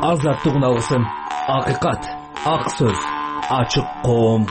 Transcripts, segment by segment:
азаттык алсын, акыйкат, ак сөз, ачык коом.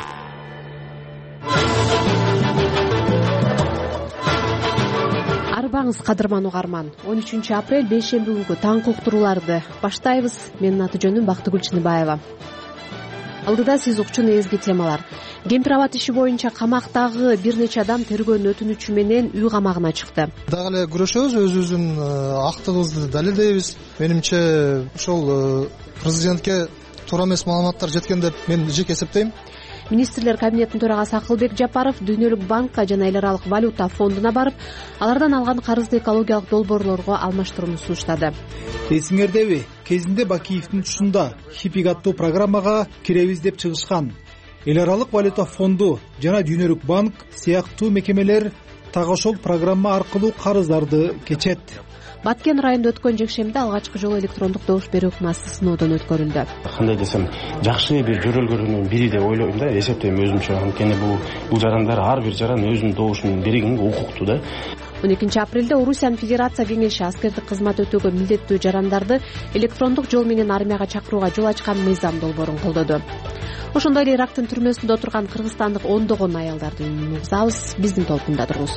Арбаңыз кадырман угарман. 13 апрель бейшемби күнкү таңкы уктурууларды баштайбыз. Менин аты жөнүм Бактыгүл Чыныбаева. Алдыда сиз укчу негизги темалар. Кемпир абад иши боюнча камактагы бир нече адам тергөөнүн өтүнүчү менен үй камагына чыкты. Дагы эле күрөшөбүз, өзүбүздүн актыгыбызды далилдейбиз. Менимче ошол президентке туура эмес маалыматтар жеткен деп мен жеке эсептейм. Министрлер кабинетинин төрагасы Акылбек Жапаров Дүйнөлүк банкка жана Эл аралык валюта фондуна барып, алардан алган карызды экологиялык долбоорлорго алмаштырууну сунуштады. Эсиңердеби, кезинде Бакиевдин тушунда хиппик аттуу программага киребиз деп чыгышкан. Эл аралык валюта фонду жана Дүйнөлүк банк сыяктуу мекемелер так ошол программа аркылуу карыздарды кечет. Баткен районунда өткөн жекшемде алгачкы жолу электрондук добуш берүү ыкмасы сыноодон өткөрүлдү. Кандай десем, жакшы бир жөрөлгөрүнүн бири деп ойлойм да, эсептейм өзүмчө. Анткени бул жарандар ар бир жаран өзүнүн добушун берүүгө укуктуу да. 12 апрелде Орусиянын Федерация кеңеши аскердик кызмат өтөөгө милдеттүү жарандарды электрондук жол менен армияга чакырууга жол ачкан мыйзам долбоорун колдоду. Ошондой эле Ирактын түрмөсүндө отурган кыргызстандык ондогон аялдарды угузабыз. Биздин толкунда туруңуз.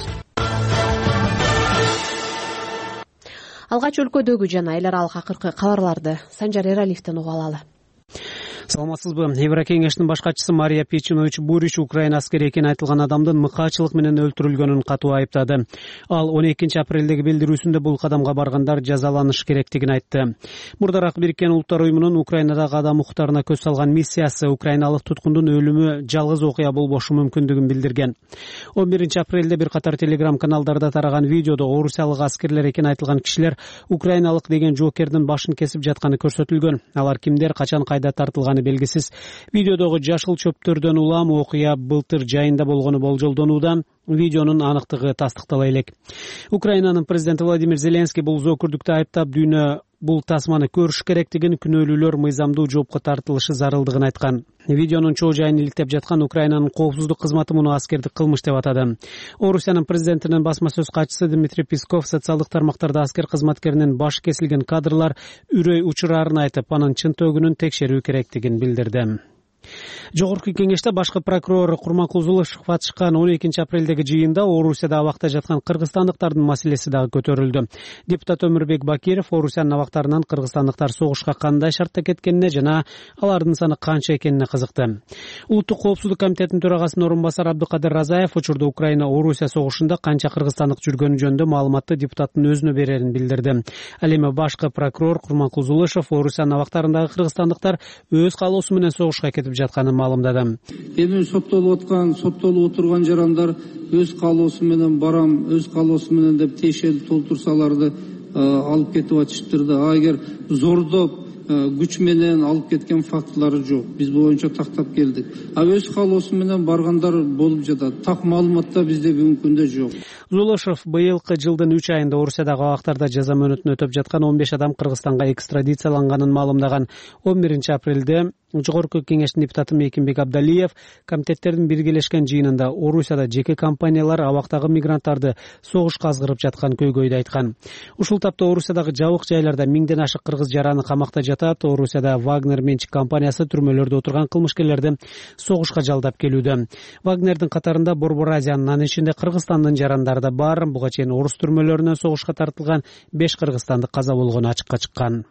Алгач өлкөдөгү жана эл аралык акыркы кабарларды Санжар Эралиевден угуп алалы. Саламатсызбы? Еврокеңештин башкачысы Мария Печинович Бурич Украина аскери экени айтылган адамдын мыкаачылык менен өлтүрүлгөнүн катуу айыптады. Ал 12 апрелдеги билдирүүсүндө бул кадамга баргандар жазаланышы керектигин айтты. Мурдараак Бириккен Улуттар уюмунун Украинадагы адам укуктарына көз салган миссиясы украиналык туткундун өлүмү жалгыз окуя болбошу мүмкүндүгүн билдирген. 11 апрелде бир катар телеграм каналдарда тараган видеодо орусиялык аскерлер экени айтылган кишилер украиналык деген жоокердин башын кесип жатканы көрсөтүлгөн. Алар кимдер, качан, кайда тартылган белгисиз. Видеодогу жашыл чөптөрдөн улам окуя былтыр жайында болгону болжолдонууда. Видеонун аныктыгы тастыктала элек. Украинанын президенти Владимир Зеленский бул зөкүрдүктү айыптап, дүйнө бул тасманы көрүш керектигин, күнөөлүүлөр мыйзамдуу жоопко тартылышы зарылдыгын айткан. Видеонун чоо жайын иликтеп жаткан Украинанын коопсуздук кызматы муну аскердик кылмыш деп атады. Орусиянын президентинин басма сөз катчысы Дмитрий Песков социалдык тармактарда аскер кызматкеринин башы кесилген кадрлар үрөй учурарын айтып, анын чын-төгүнүн текшерүү керектигин билдирди. Жогорку кеңеште башкы прокурор Курманкул Зулышев катышкан 12 апрелдеги жыйында Орусияда абакта жаткан кыргызстандыктардын маселеси дагы көтөрүлдү. Депутат Өмүрбек Бакиров Орусиянын абактарынан кыргызстандыктар согушка кандай шартта кеткенине жана алардын саны канча экенине кызыкты. Улуттук коопсуздук комитетинин төрагасынын орун басары Абдыкадыр Разаев учурда Украина Орусия согушунда канча кыргызстандык жүргөнү жөнүндө маалыматты депутаттын өзүнө берерин билдирди. Ал эми башкы прокурор Курманкул Зулышев Орусиянын абактарындагы кыргызстандыктар өз каалоосу менен согушка кетип жатканын маалымдады. Эми соттолуп отурган жарандар өз каалоосу менен барам, өз каалоосу менен деп тиешелүү толтурсаларды алып кетип атышыптыр да. Эгер зордоп күч менен алып кеткен фактылары жок. Биз боюнча тактап келдик. Өз каалоосу менен баргандар болуп жатат. Так маалыматта бизде бүгүнкү күндө жок. Зулышев быйылкы жылдын 3 айында Орусиядагы абактарда жаза мөөнөтүн өтөп жаткан 15 адам Кыргызстанга экстрадицияланганын маалымдаган. 11 апрелде Жогорку кеңештин депутаты Мекимбек Абдалиев комитеттердин биргелешкен жыйынында Орусияда жеке компаниялар абактагы мигранттарды согушка азгырып жаткан көйгөйдү айткан. Ушул тапта Орусиядагы жабык жайларда миңден ашык кыргыз жараны камакта жатат. Орусияда Вагнер менчик компаниясы түрмөлөрдө отурган кылмышкерлерди согушка жалдап келүүдө. Вагнердин катарында Борбор Азиянын, анын ичинде Кыргызстандын жарандары да бар. Буга чейин орус түрмөлөрүнөн согушка тартылган 5 кыргызстандык каза болгону ачыкка чыккан.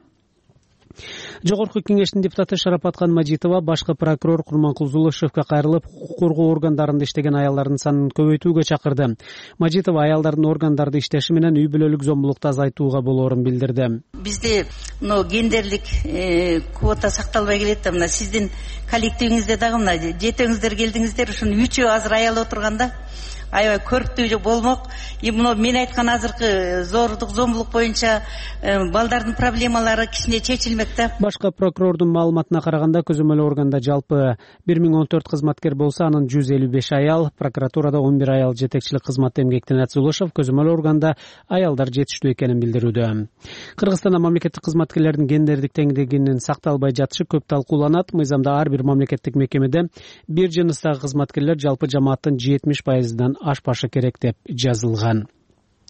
Жогорку кеңештин депутаты Шарапаткан Мажитова башкы прокурор Курманкул Зулышевке кайрылып, укук коргоо органдарында иштеген аялдардын санын көбөйтүүгө чакырды. Мажитова аялдардын органдарда иштеши менен үй бүлөлүк зомбулукту азайтууга болоорун билдирди. Бизде гендерлик квота сакталбай келет. Мына сиздин коллективиңизде дагы мына жетөөңүздөр келдиңиздер, ушунун 3 азыр аял отурганда аябай көрктүү болмок. Мына мен айткан азыркы зордук, зомбулук боюнча балдардын проблемалары кичине чечилмек да. Башка прокурордун маалыматына караганда, көзөмөл органда жалпы 1014 кызматкер болсо, анын 155 аял, прокуратурада 11 аял жетекчилик кызматта эмгектенет. Зулышев көзөмөл органда аялдар жетиштүү экенин билдирүүдө. Кыргызстанда мамлекеттик кызматкерлердин гендердик теңдигинин сакталбай жатышы көп талкууланат. Мыйзамда ар бир мамлекеттик мекемеде бир жыныстагы кызматкерлер жалпы жамааттын 70%дан ашпашы керек деп жазылган.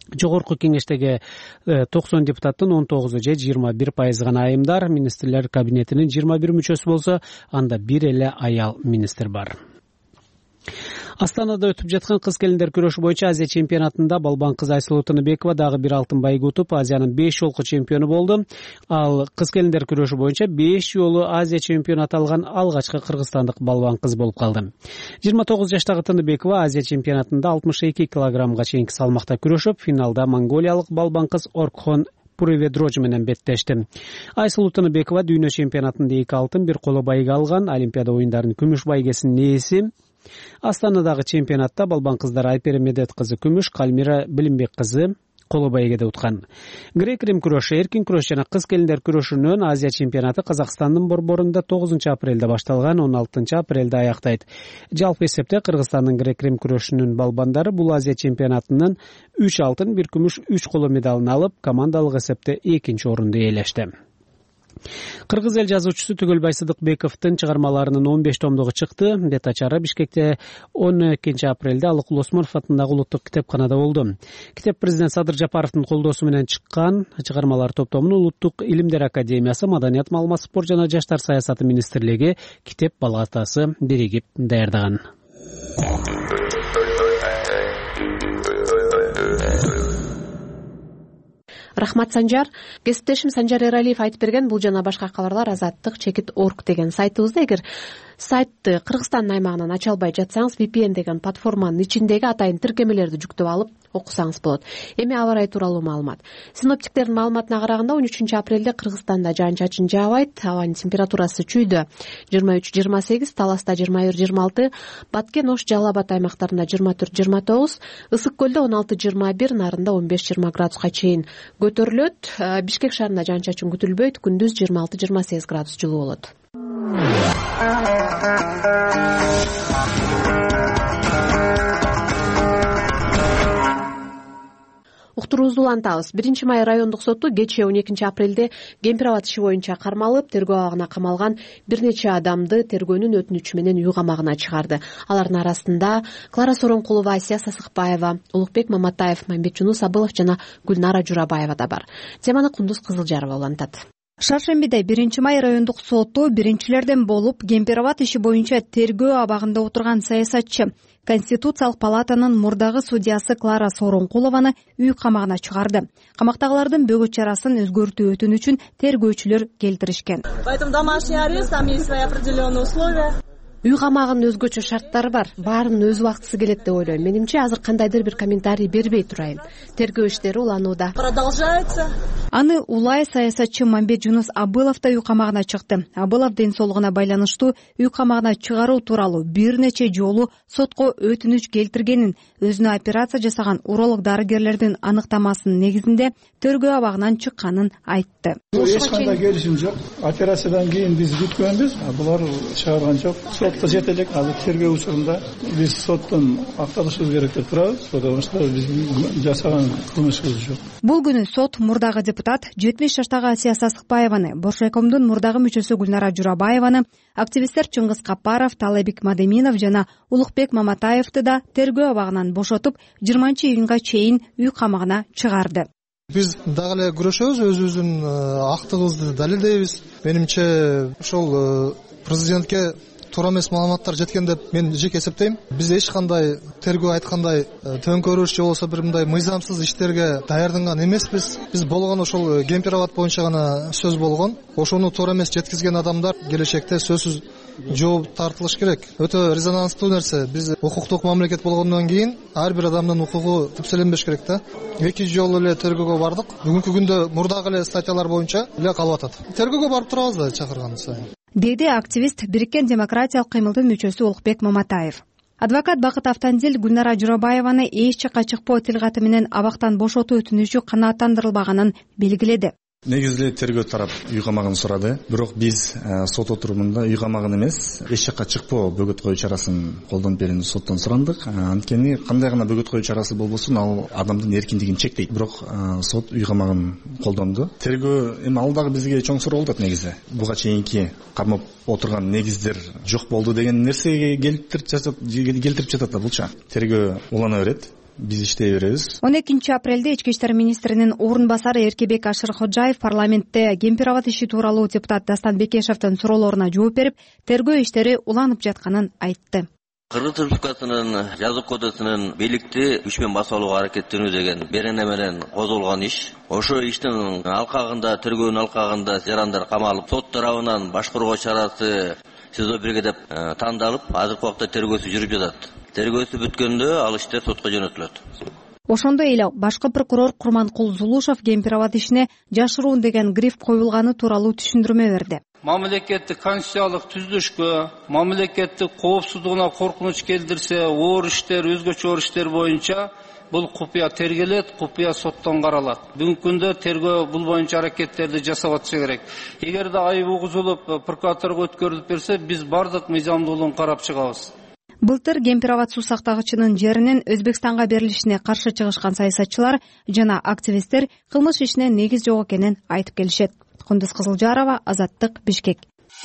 Жогорку кеңештеги 90 депутаттын 19 же 21% гана айымдар, министрлер кабинетинин 21 мүчөсү болсо, анда бир эле аял министр бар. Астанада өтүп жаткан кыз-келиндер күрөшү боюнча Азия чемпионатында балбан кыз Айсулуу Тыныбекова дагы бир алтын байгы утуп, Азиянын 5 жолку чемпиону болду. Ал кыз-келиндер күрөшү боюнча 5 жолу Азия чемпионаты алган алгачкы кыргызстандык балбан кыз болуп калды. 29 жаштагы Тыныбекова Азия чемпионатында 62 килограммга чейинки салмакта күрөшүп, финалда монголиялык балбан кыз Оркхон Пуреведрож менен беттешти. Айсулуу Тыныбекова дүйнө чемпионатында 2 алтын, 1 коло байга алган. Олимпиада оюндарынын күмүш байгесинин ээси. Астанадагы чемпионатта балбан кыздар Айпери Медет кызы күмүш, Калмира Билимбек кызы коло байгеде уткан. Грек-рим күрөшү, эркин күрөш жана кыз-келиндер күрөшүнүн Азия чемпионаты Казакстандын борборунда 9-апрелде башталган, 16-апрелде аяктайт. Жалпы эсепте Кыргызстандын грек-рим күрөшүнүн балбандары бул Азия чемпионатынын 3 алтын, 1 күмүш, 3 коло медалын алып, командалык эсепте 2-нчи орунду ээлешти. Кыргыз эл жазуучусу Түгөлбай Сыдыкбековдун чыгармаларынын 15 томдугу чыкты. Бет ачары Бишкекте 12-апрелде Алыкул Осмонов атындагы улуттук китепканада болду. Китеп президент Садыр Жапаровдун колдоосу менен чыккан. Чыгармалар топтомун Улуттук илимдер академиясы, Маданият, маалымат, спорт жана жаштар саясаты министрлиги китеп палатасы биригип даярдаган. Рахмат, Санжар. Кесиптешим Санжар Эралиев айтып берген бул жана башка кабарлар Азаттык-org деген сайтыбызда. Эгер сайтты Кыргызстан аймагынан ача албай жатсаңыз, VPN деген платформанын ичиндеги атайын тиркемелерди жүктөп алып окусаңыз болот. Эми аба ырайы тууралуу маалымат. Синоптиктердин маалыматына караганда 13-апрелде Кыргызстанда жаан-чачын жаабайт. Абанын температурасы чүйдө 23-28, Таласта 21-26, Баткен, Ош, Жалал Абад аймактарында 24-29, Ысык көлдө 16-21, Нарында 15-20 градуска чейин көтөрүлөт. Бишкек шаарында жаан-чачын күтүлбөйт. Күндүз 26-28 градус жылуу болот. Уктуруубузду улантабыз. 1-май райондук соту кечээ 12-апрелде Кемпир Абад иши боюнча кармалып, тергөө абагына камалган бир нече адамды тергөөнүн өтүнүчү менен үй камагына чыгарды. Алардын арасында Клара Соронкулова, Асия Сасыкбаева, Улукбек Маматаев, Мамбетжунус Абылов жана Гүлнара Журабаева да бар. Теманы Кундуз Кызылжарова улантат. Шаршембиде 1-май райондук соту биринчилерден болуп Кемпир Абад иши боюнча тергөө абагында отурган саясатчы Конституциялык палатанын мурдагы судьясы Клара Соронкулованы үй камагына чыгарды. Камактагылардын бөгөт чарасын өзгөртүү өтүнүчүн тергөөчүлөр келтиришкен. Поэтому домашний арест, там есть свои определенные условия. Үй камагынын өзгөчө шарттары бар. Баарынын өз убактысы келет деп ойлойм. Менимче азыр кандайдыр бир комментарий бербей турайын. Тергөө иштери уланууда. Продолжается. Аны улай саясатчы Мамбетжунус Абылов да үй камагына чыкты. Абылов ден соолугуна байланыштуу үй камагына чыгаруу тууралуу бир нече жолу сотко өтүнүч келтиргенин, өзүнө операция жасаган уролог дарыгерлердин аныктамасынын негизинде тергөө абагынан чыкканын айтты. Эч кандай келишим жок. Операциядан кийин биз бүткөнбүз, булар чыгарган жок. Сотко жетелек, азыр тергөө учурунда биз соттон акталышыбыз керек деп турабыз, потому что биздин жасаган кылмышыбыз жок. Бул күнү сот мурдагы депутат 70 жаштагы Асия Сасыкбаеваны, Бошайкомдун мурдагы мүчөсү Гүлнара Журабаеваны, активисттер Чыңгыз Капаров, Талайбек Мадеминов жана Улукбек Маматаевди да тергөө абагынан бошотуп 20-июнга чейин үй камагына чыгарды. Биз дагы эле күрөшөбүз, өзүбүздүн актыгыбызды далилдейбиз. Менимче ошол президентке туура эмес маалыматтар жеткен деп мен жеке эсептейм. Биз эч кандай тергөө айткандай төңкөрүш же болбосо бир мындай мыйзамсыз иштерге даярданган эмеспиз. Биз болгон ошол Кемпир Абад боюнча гана сөз болгон. Ошону туура эмес жеткизген адамдар келечекте сөзсүз жооп тартылыш керек. Өтө резонанстуу нерсе. Биз укуктук мамлекет болгондон кийин ар бир адамдын укугу тепселенбеш керек да. 2 жолу эле тергөөгө бардык. Бүгүнкү күндө мурдагы эле статьялар боюнча эле калып атат. Тергөөгө барып турабыз да чакырган сайын. Деди активист Бириккен демократиялык кыймылдын мүчөсү Улукбек Маматаев. Адвокат Бакыт Автандил Гүлнара Журабаеваны эч жакка чыкпоо тилгаты менен абактан бошотуу өтүнүчү канааттандырылбаганын белгиледи. Негизги тергөө тарап үй камагын сурады. Бирок биз сот отурумунда үй камагын эмес, эч жакка чыкпоо бөгөт коюу чарасын колдонуп берүүнү соттон сурандык. Анткени кандай гана бөгөт коюу чарасы болбосун, ал адамдын эркиндигин чектейт. Бирок сот үй камагын колдонду. Тергөө эми ал дагы бизге чоң суроо болот негизи. Буга чейинки камап отурган негиздер жок болду деген нерсеге келтирип жатат да булча. Тергөө улана берет. биз иштей беребиз. 12 апрелде ички иштер министринин орун басары Эркебек Ашыркожаев парламентте Кемпир-Абад иши тууралуу депутат Дастан Бекешевдин суроолоруна жооп берип, тергөө иштери уланып жатканын айтты. Кыргыз Республикасынын жаза кодексинин бийликти күч менен басып алууга аракеттенүү деген берене менен козголгон иш. Ошо иштин алкагында, тергөөнүн алкагында жарандар камалып, сот тарабынан башкаруу чарасы СИЗО 1 деп тандалып, азыркы убакта тергөөсү жүрүп жатат. Тергөөсү бүткөндө ал иштер сотко жөнөтүлөт. Ошондой эле башкы прокурор Курманкул Зулушев Кемпир-Абад ишине жашыруун деген гриф коюлганы тууралуу түшүндүрмө берди. Мамлекеттик конституциялык түзүлүшкө, мамлекеттик коопсуздугуна коркунуч келдирсе, оор иштер, өзгөчө оор иштер боюнча бул купуя тергелет, купуя соттон каралат. Бүгүнкү күндө тергөө бул боюнча аракеттерди жасап атышы керек. Эгерде айып угузулуп, прокуратурага өткөрүлүп берсе, биз бардык мыйзамдуулугун карап чыгабыз. Былтыр Кемпир-Абад суу сактагычынын жеринин Өзбекстанга берилишине каршы чыгышкан саясатчылар жана активисттер кылмыш ишине негиз жок экенин айтып келишет. Кундуз Кызылжарова, Азаттык, Бишкек.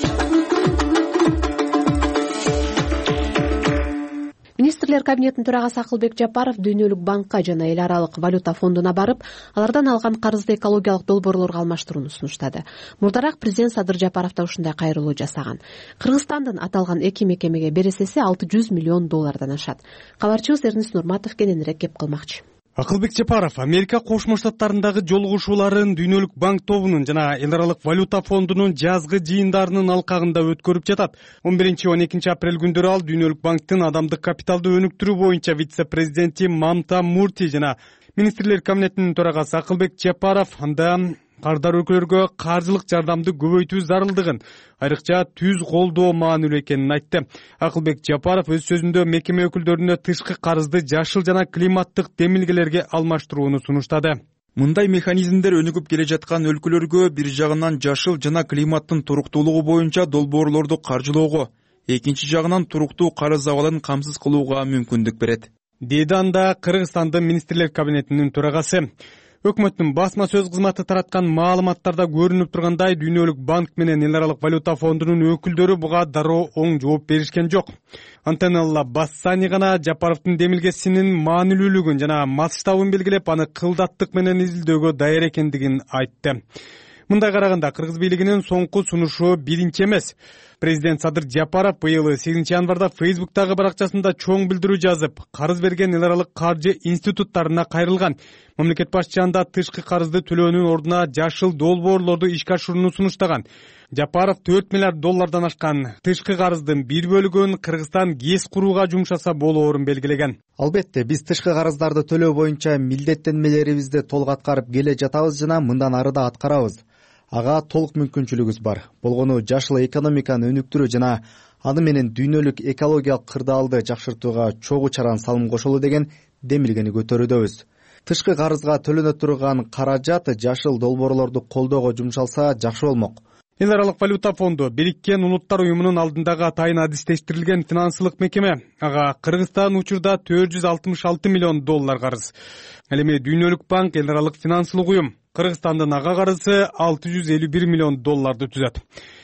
Министрлер кабинетинин төрагасы Акылбек Жапаров Дүйнөлүк банкка жана Эл аралык валюта фондуна барып, алардан алган карызды экологиялык долбоорлорго алмаштырууну сунуштады. Мурдараак президент Садыр Жапаров да ушундай кайрылуу жасаган. Кыргызстандын аталган эки мекемеге бересеси $600 миллион ашат. Кабарчыбыз Эрнис Нурматов кененирээк кеп кылмакчы. Акылбек Жапаров Америка Кошмо Штаттарындагы жолугушууларын Дүйнөлүк банк тобунун жана Эл аралык валюта фондунун жазгы жыйындарынын алкагында өткөрүп жатат. 11-12 апрель күндөрү ал Дүйнөлүк банктын адамдык капиталды өнүктүрүү боюнча вице-президенти Мамта Мурти жана министрлер кабинетинин төрагасы Акылбек Жапаров анда кардar өлкөлөргө каржылык жардамды көбөйтүү зарылдыгын, айрыкча түз колдоо маанилүү экенин айтты. Акылбек Жапаров өз сөзүндө мекеме өкүлдөрүнө тышкы карызды жашыл жана климаттык демилгелерге алмаштырууну сунуштады. Мындай механизмдер өнүгүп келе жаткан өлкөлөргө бир жагынан жашыл жана климаттын туруктуулугу боюнча долбоорлорду каржылоого, экинчи жагынан туруктуу карыз абалын камсыз кылууга мүмкүндүк берет, деди анда Кыргызстандын министрлер кабинетинин төрагасы. Өкмөттүн басма сөз кызматы тараткан маалыматтарда көрүнүп тургандай, Дүйнөлүк банк менен Эл аралык валюта фондунун өкүлдөрү буга дароо оң жооп беришкен жок. Антонелла Бассани гана Жапаровдун демилгесинин маанилүүлүгүн жана масштабын белгилеп, аны кылдаттык менен изилдөөгө даяр экендигин айтты. Мындай караганда Кыргыз бийлигинин соңку сунушу биринчи эмес. Президент Садыр Жапаров быйыл 8 январда Фейсбуктагы баракчасында чоң билдирүү жазып, карыз берген эл аралык каржы институттарына кайрылган. Мамлекет башчысы анда тышкы карызды төлөөнүн ордуна жашыл долбоорлорду ишке ашырууну сунуштаган. Жапаров $4 миллиард ашкан тышкы карыздын бир бөлүгүн Кыргызстан ГЭС курууга жумшаса болоорун белгилеген. Албетте, биз тышкы карыздарды төлөө боюнча милдеттенмелерибизди толук аткарып келе жатабыз жана мындан ары да аткарабыз. Ага толук мүмкүнчүлүгүбүз бар. Болгону жашыл экономиканы өнүктүрүү жана аны менен дүйнөлүк экологиялык кырдаалды жакшыртууга чогуу чаран салым кошолу деген демилгени көтөрүүдөбүз. Тышкы карызга төлөнө турган каражат жашыл долбоорлорду колдоого жумшалса жакшы болмок. Эл аралык валюта фонду Бириккен Улуттар уюмунун алдындагы атайын адистештирилген финансылык мекеме. Ага Кыргызстан учурда $466 миллион карыз. Ал эми Дүйнөлүк банк эл аралык финансылык уюм. Кыргызстандын ага карызы $651 миллион түзөт.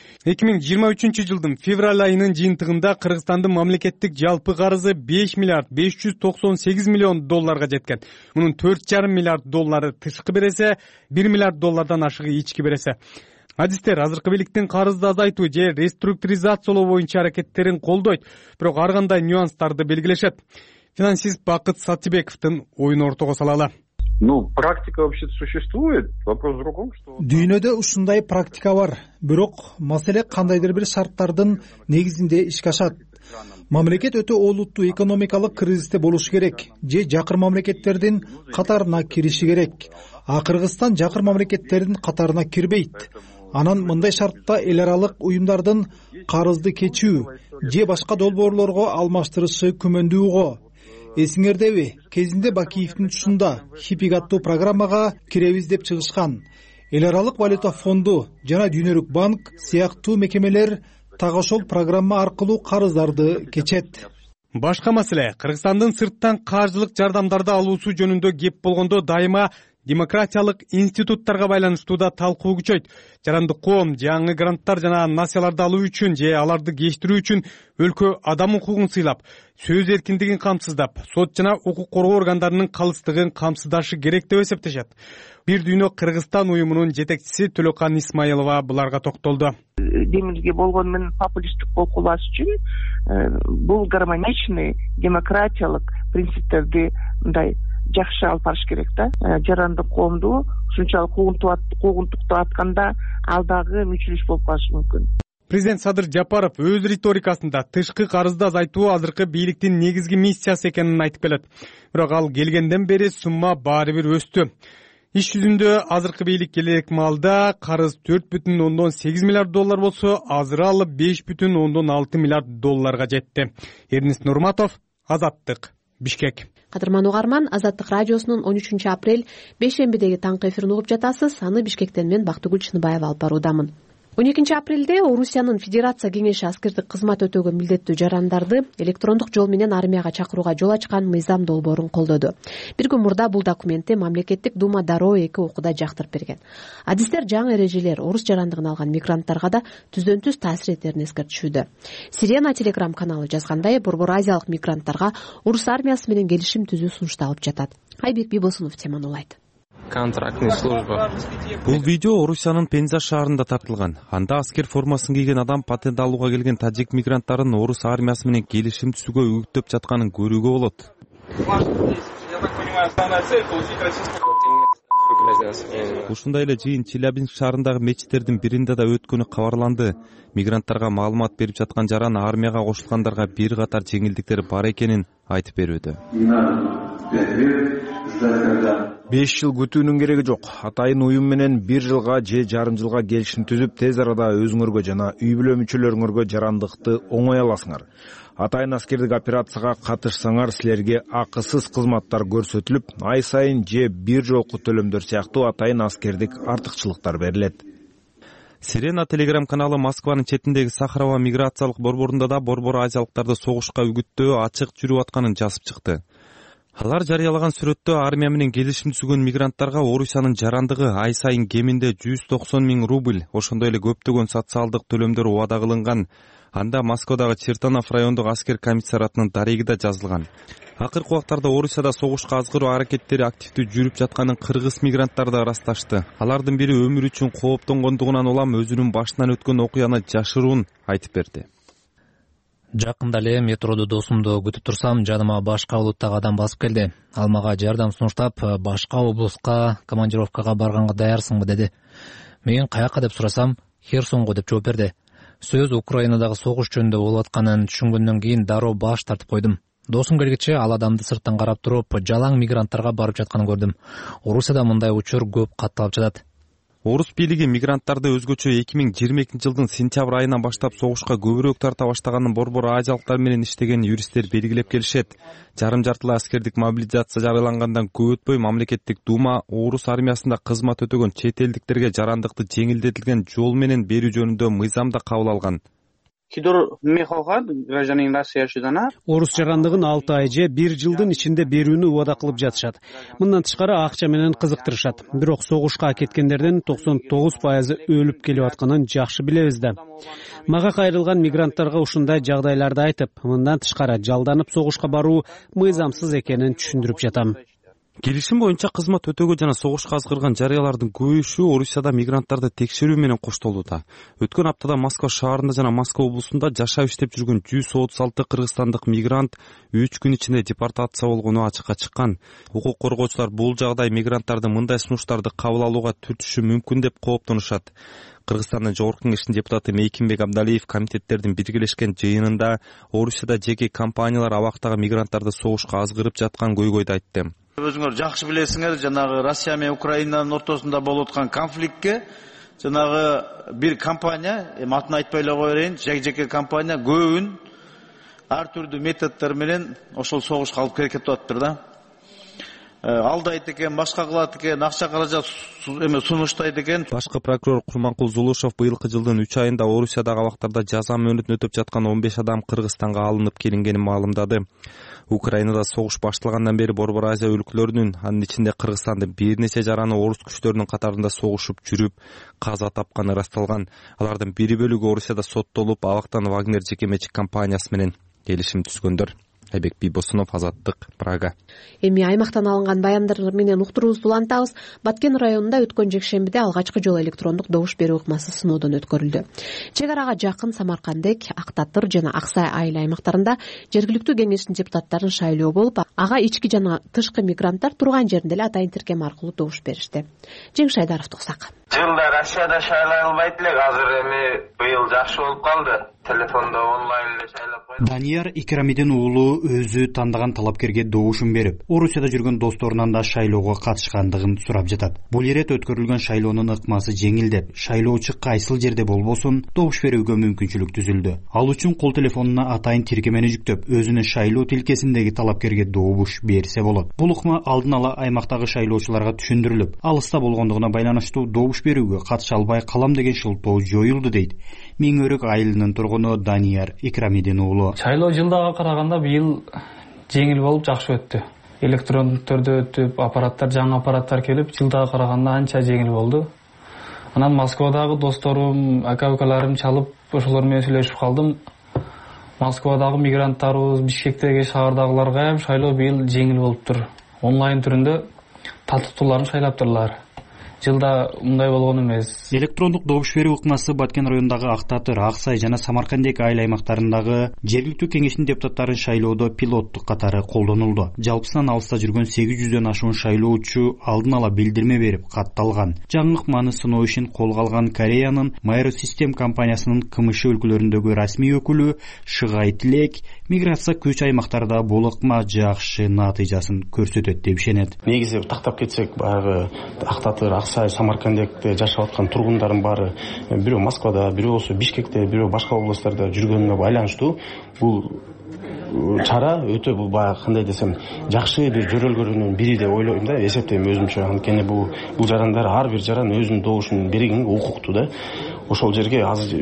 2023 жылдын февраль айынын жыйынтыгында Кыргызстандын мамлекеттик жалпы карызы $5,598 миллион жеткен. Мунун $4,5 миллиард тышкы бересе, $1 миллиард ашыгы ички бересе. Адистер азыркы бийликтин карызды азайтуу же реструктуризациялоо боюнча аракеттерин колдойт, бирок ар кандай нюанстарды белгилешет. Финансист Бакыт Сатибековдун оюн ортого салалы. Практика вообще существует. Вопрос в другом, что... Дүйнөдө ушундай практика бар. Бирок маселе кандайдыр бир шарттардын негизинде ишке ашат. Мамлекет өтө олуттуу экономикалык кризисте болушу керек, же жакыр мамлекеттердин катарына кириши керек. А Кыргызстан жакыр мамлекеттердин катарына кирбейт. Анан мындай шартта эл аралык уюмдардын карызды кечүү же башка долбоорлорго алмаштырышы күмөндүүгө. Эсиңердеби, кезинде Бакиевдин тушунда Хипик аттуу программага киребиз деп чыгышкан. Эл аралык валюта фонду жана Дүйнөлүк банк сыяктуу мекемелер так ошол программа аркылуу карыздарды кечет. Башка маселе, Кыргызстандын сырттан каржылык жардамдарды алуусу жөнүндө кеп болгондо дайыма демократиялык институттарга байланыштуу да талкуу күчөйт. Жарандык коом жаңы гранттар жана насияларды алуу үчүн же аларды кештирүү үчүн өлкө адам укугун сыйлап, сөз эркиндигин камсыздап, сот жана укук коргоо органдарынын калыстыгын камсыздашы керек деп эсептешет. Бир дүйнө Кыргызстан уюмунун жетекчиси Төлөкан Исмаилова буларга токтолду. Демилге болгону менен популисттик колкулаш үчүн бул гармоничный демократиялык принциптерди мындай жакшы алып барыш керек да. Жарандык коомду ушунчалык куугунтуктап атканда ал дагы мүчүлүш болуп калышы мүмкүн. Президент Садыр Жапаров өз риторикасында тышкы карызды азайтуу азыркы бийликтин негизги миссиясы экенин айтып келет. Бирок ал келгенден бери сумма баары бир өстү. Иш жүзүндө азыркы бийлик элек маалда карыз 4,8 миллиард доллар болсо, азыр ал 5,6 миллиард долларга жетти. Эрнис Нурматов, Азаттык, Бишкек. Кадырман угарман, Азаттык радиосунун 13 апрель бейшембидеги таңкы эфирин угуп жатасыз. Аны Бишкектен мен Бактыгүл Чыныбаева алып баруудамын. 12 апрелде Орусиянын Федерация кеңеши аскердик кызмат өтөөгө милдеттүү жарандарды электрондук жол менен армияга чакырууга жол ачкан мыйзам долбоорун колдоду. Бир күн мурда бул документти мамлекеттик дума дароо 2 окууда жактырып берген. Адистер жаңы эрежелер орус жарандыгын алган мигранттарга да түздөн түз таасир этерин эскертишүүдө. Сирена телеграм каналы жазгандай, Борбор Азиялык мигранттарга орус армиясы менен келишим түзүү сунушталып жатат. Айбек Бибосунов теманы улайт. Контрактный служба. Бул видео Орусиянын Пенза шаарында тартылган. Анда аскер формасын кийген адам патент алууга келген тажик мигранттарын орус армиясы менен келишим түзүүгө үгүттөп жатканын көрүүгө болот. Ушундай эле жыйын Челябинск шаарындагы мечиттердин биринде да өткөнү кабарланды. Мигранттарга маалымат берип жаткан жаран армияга кошулгандарга бир катар жеңилдиктер бар экенин айтып берүүдө. 5 жыл күтүүнүн кереги жок. Атайын уюм менен 1 жылга же жарым жылга келишим түзүп, тез арада өзүңөргө жана үй бүлө мүчөлөрүңөргө жарандыкты оңой аласыңар. Атайын аскердик операцияга катышсаңар, силерге акысыз кызматтар көрсөтүлүп, ай сайын же бир жолку төлөмдөр сыяктуу атайын аскердик артыкчылыктар берилет. Сирена телеграм каналы Москванын четиндеги Сахарова миграциялык борборунда да борбор азиялыктарды согушка үгүттөө ачык жүрүп атканын жазып чыкты. Алар жарыялаган сүрөттө армия менен келишим түзгөн мигранттарга Орусиянын жарандыгы ай сайын кеминде 190 000 рубль, ошондой эле көптөгөн социалдык төлөмдөр убада кылынган. Анда Москвадагы Чертанов райондук аскер комиссариатынын дареги да жазылган. Акыркы убактарда Орусияда согушка азгыруу аракеттери активдүү жүрүп жатканын кыргыз мигранттары да ырасташты. Алардын бири өмүр үчүн кооптонгондугунан улам өзүнүн башынан өткөн окуяны жашыруун айтып берди. Жакында эле метродо досумду күтүп турсам, жаныма башка улуттагы адам басып келди. Ал мага жардам сунуштап, башка облуска командировкага барганга даярсыңбы деди. Мен каяка деп сурасам, Херсонго деп жооп берди. Сөз Украинадагы согуш жөнүндө болуп атканын түшүнгөндөн кийин дароо баш тартып койдум. Досум келгиче ал адамды сырттан карап туруп, жалаң мигранттарга барып жатканын көрдүм. Орусияда мындай учур көп катталып жатат. Орус бийлиги мигранттарды өзгөчө 2022 жылдын сентябрь айынан баштап согушка көбүрөөк тарта баштаганын борбор азиялыктар менен иштеген юристтер белгилеп келишет. Жарым жартылай аскердик мобилизация жарыялангандан көп өтпөй мамлекеттик дума орус армиясында кызмат өтөгөн чет элдиктерге жарандыкты жеңилдетилген жол менен берүү жөнүндө мыйзам да кабыл алган. Орус жарандыгын 6 ай же 1 жылдын ичинде берүүнү убада кылып жатышат. Мындан тышкары акча менен кызыктырышат. Бирок согушка кеткендердин 99% өлүп келип атканын жакшы билебиз да. Мага кайрылган мигранттарга ушундай жагдайларды айтып, мындан тышкары жалданып согушка баруу мыйзамсыз экенин түшүндүрүп жатам. Келишим боюнча кызмат өтөөгө жана согушка азгырган жарыялардын көбүшү Орусияда мигранттарды текшерүү менен коштолууда. Өткөн аптада Москва шаарында жана Москва облусунда жашап иштеп жүргөн 136 кыргызстандык мигрант 3 күн ичинде депортация болгону ачыкка чыккан. Укук коргоочулар бул жагдай мигранттарды мындай сунуштарды кабыл алууга түртүшү мүмкүн деп кооптонушат. Кыргызстандын Жогорку Кеңештин депутаты Мейкимбек Абдалиев комитеттердин биргелешкен жыйынында Орусияда жеке компаниялар абактагы мигранттарды согушка азгырып жаткан көйгөйдү айтты. Өзүңөр жакшы билесиңер, жанагы Россия менен Украинанын ортосунда болуп аткан конфликтке жанагы бир компания, атын айтпай эле кое берейин, жеке компания көбүн ар түрдүү методдор менен ошол согушка алып келип атыптыр да. алдайт экен, башка кылат экен, акча каражат сунуштайт экен. Башкы прокурор Курманкул Зулушев быйылкы жылдын 3 айында Орусиядагы абактарда жаза мөөнөтүн өтөп жаткан 15 адам Кыргызстанга алынып келингенин маалымдады. Украинада согуш башталгандан бери Борбор Азия өлкөлөрүнүн, анын ичинде Кыргызстандын бир нече жараны орус күчтөрүнүн катарында согушуп жүрүп каза тапканы ырасталган. Алардын бир бөлүгү Орусияда соттолуп, абактан Вагнер жеке менчик компаниясы менен келишим түзгөндөр. Айбек Бийбосунов, Азаттык, Прага. Эми аймактан алынган баяндар менен уктуруубузду улантабыз. Баткен районунда өткөн жекшембиде алгачкы жолу электрондук добуш берүү ыкмасы сыноодон өткөрүлдү. Чек арага жакын Самаркандек, Ак Татыр жана Ак Сай айыл аймактарында жергиликтүү кеңештин депутаттарын шайлоо болуп, ага ички жана тышкы мигранттар турган жеринде эле атайын тиркем аркылуу добуш беришти. Жеңиш Айдаровду уксак. Жылда Россияда шайлай албайт элек, азыр эми быйыл жакшы болуп калды. Телефондо онлайн эле шайлап койду. Данияр Икрамидин уулу өзү тандаган талапкерге добушун берип, Орусияда жүргөн досторунан да шайлоого катышкандыгын сурап жатат. Бул ирет өткөрүлгөн шайлоонун ыкмасы жеңилдеп, шайлоочу кайсыл жерде болбосун добуш берүүгө мүмкүнчүлүк түзүлдү. Ал үчүн кол телефонуна атайын тиркемени жүктөп, өзүнүн шайлоо тилкесиндеги талапкерге добуш берсе болот. Бул ыкма алдын ала аймактагы шайлоочуларга түшүндүрүлүп, алыста болгондугуна байланыштуу добуш берүүгө катыша албай калам деген шылтоо жоюлду дейт Миңөрүк айылынын тургуну Данияр Икрамидин уулу. Шайлоо жылдага караганда быйыл жеңил болуп жакшы өттү. Электрондук түрдө өтүп, жаңы аппараттар келип, жылдага караганда анча жеңил болду. Анан Москвадагы досторум, ака-укаларым чалып, ошолор менен сүйлөшүп калдым. Москвадагы мигранттарыбыз, Бишкектеги шаардагыларга шайлоо быйыл жеңил болуптур. Онлайн түрүндө татыктууларын шайлаптырлар. Жылда мындай болгон эмес. Электрондук добуш берүү ыкмасы Баткен районундагы Ак Татыр, Ак Сай жана Самаркандек айыл аймактарындагы жергиликтүү кеңештин депутаттарын шайлоодо пилоттук катары колдонулду. Жалпысынан алыста жүргөн 800дөн ашуун шайлоочу алдын ала билдирме берип катталган. Жаңы ыкманы сыноо ишин колго алган Кореянын Майро Систем компаниясынын КМШ өлкөлөрүндөгү расмий өкүлү Шыгай Тилек миграция көч аймактарда бул ыкма жакшы натыйжасын көрсөтөт деп ишенет. Негизи тактап кетсек, баягы Ак Татыр, Ак Сай, Самаркандекте жашап аткан тургундардын баары бирөө Москвада, бирөө болсо Бишкекте, бирөө башка областтарда жүргөнүнө байланыштуу бул чара өтө бул баягы кандай десем жакшы бир жөрөлгөрүнүн бири деп ойлойм да, эсептейм өзүмчө. Анткени бул жарандар ар бир жаран өзүнүн добушун бергенге укуктуу да. Ошол жерге азыр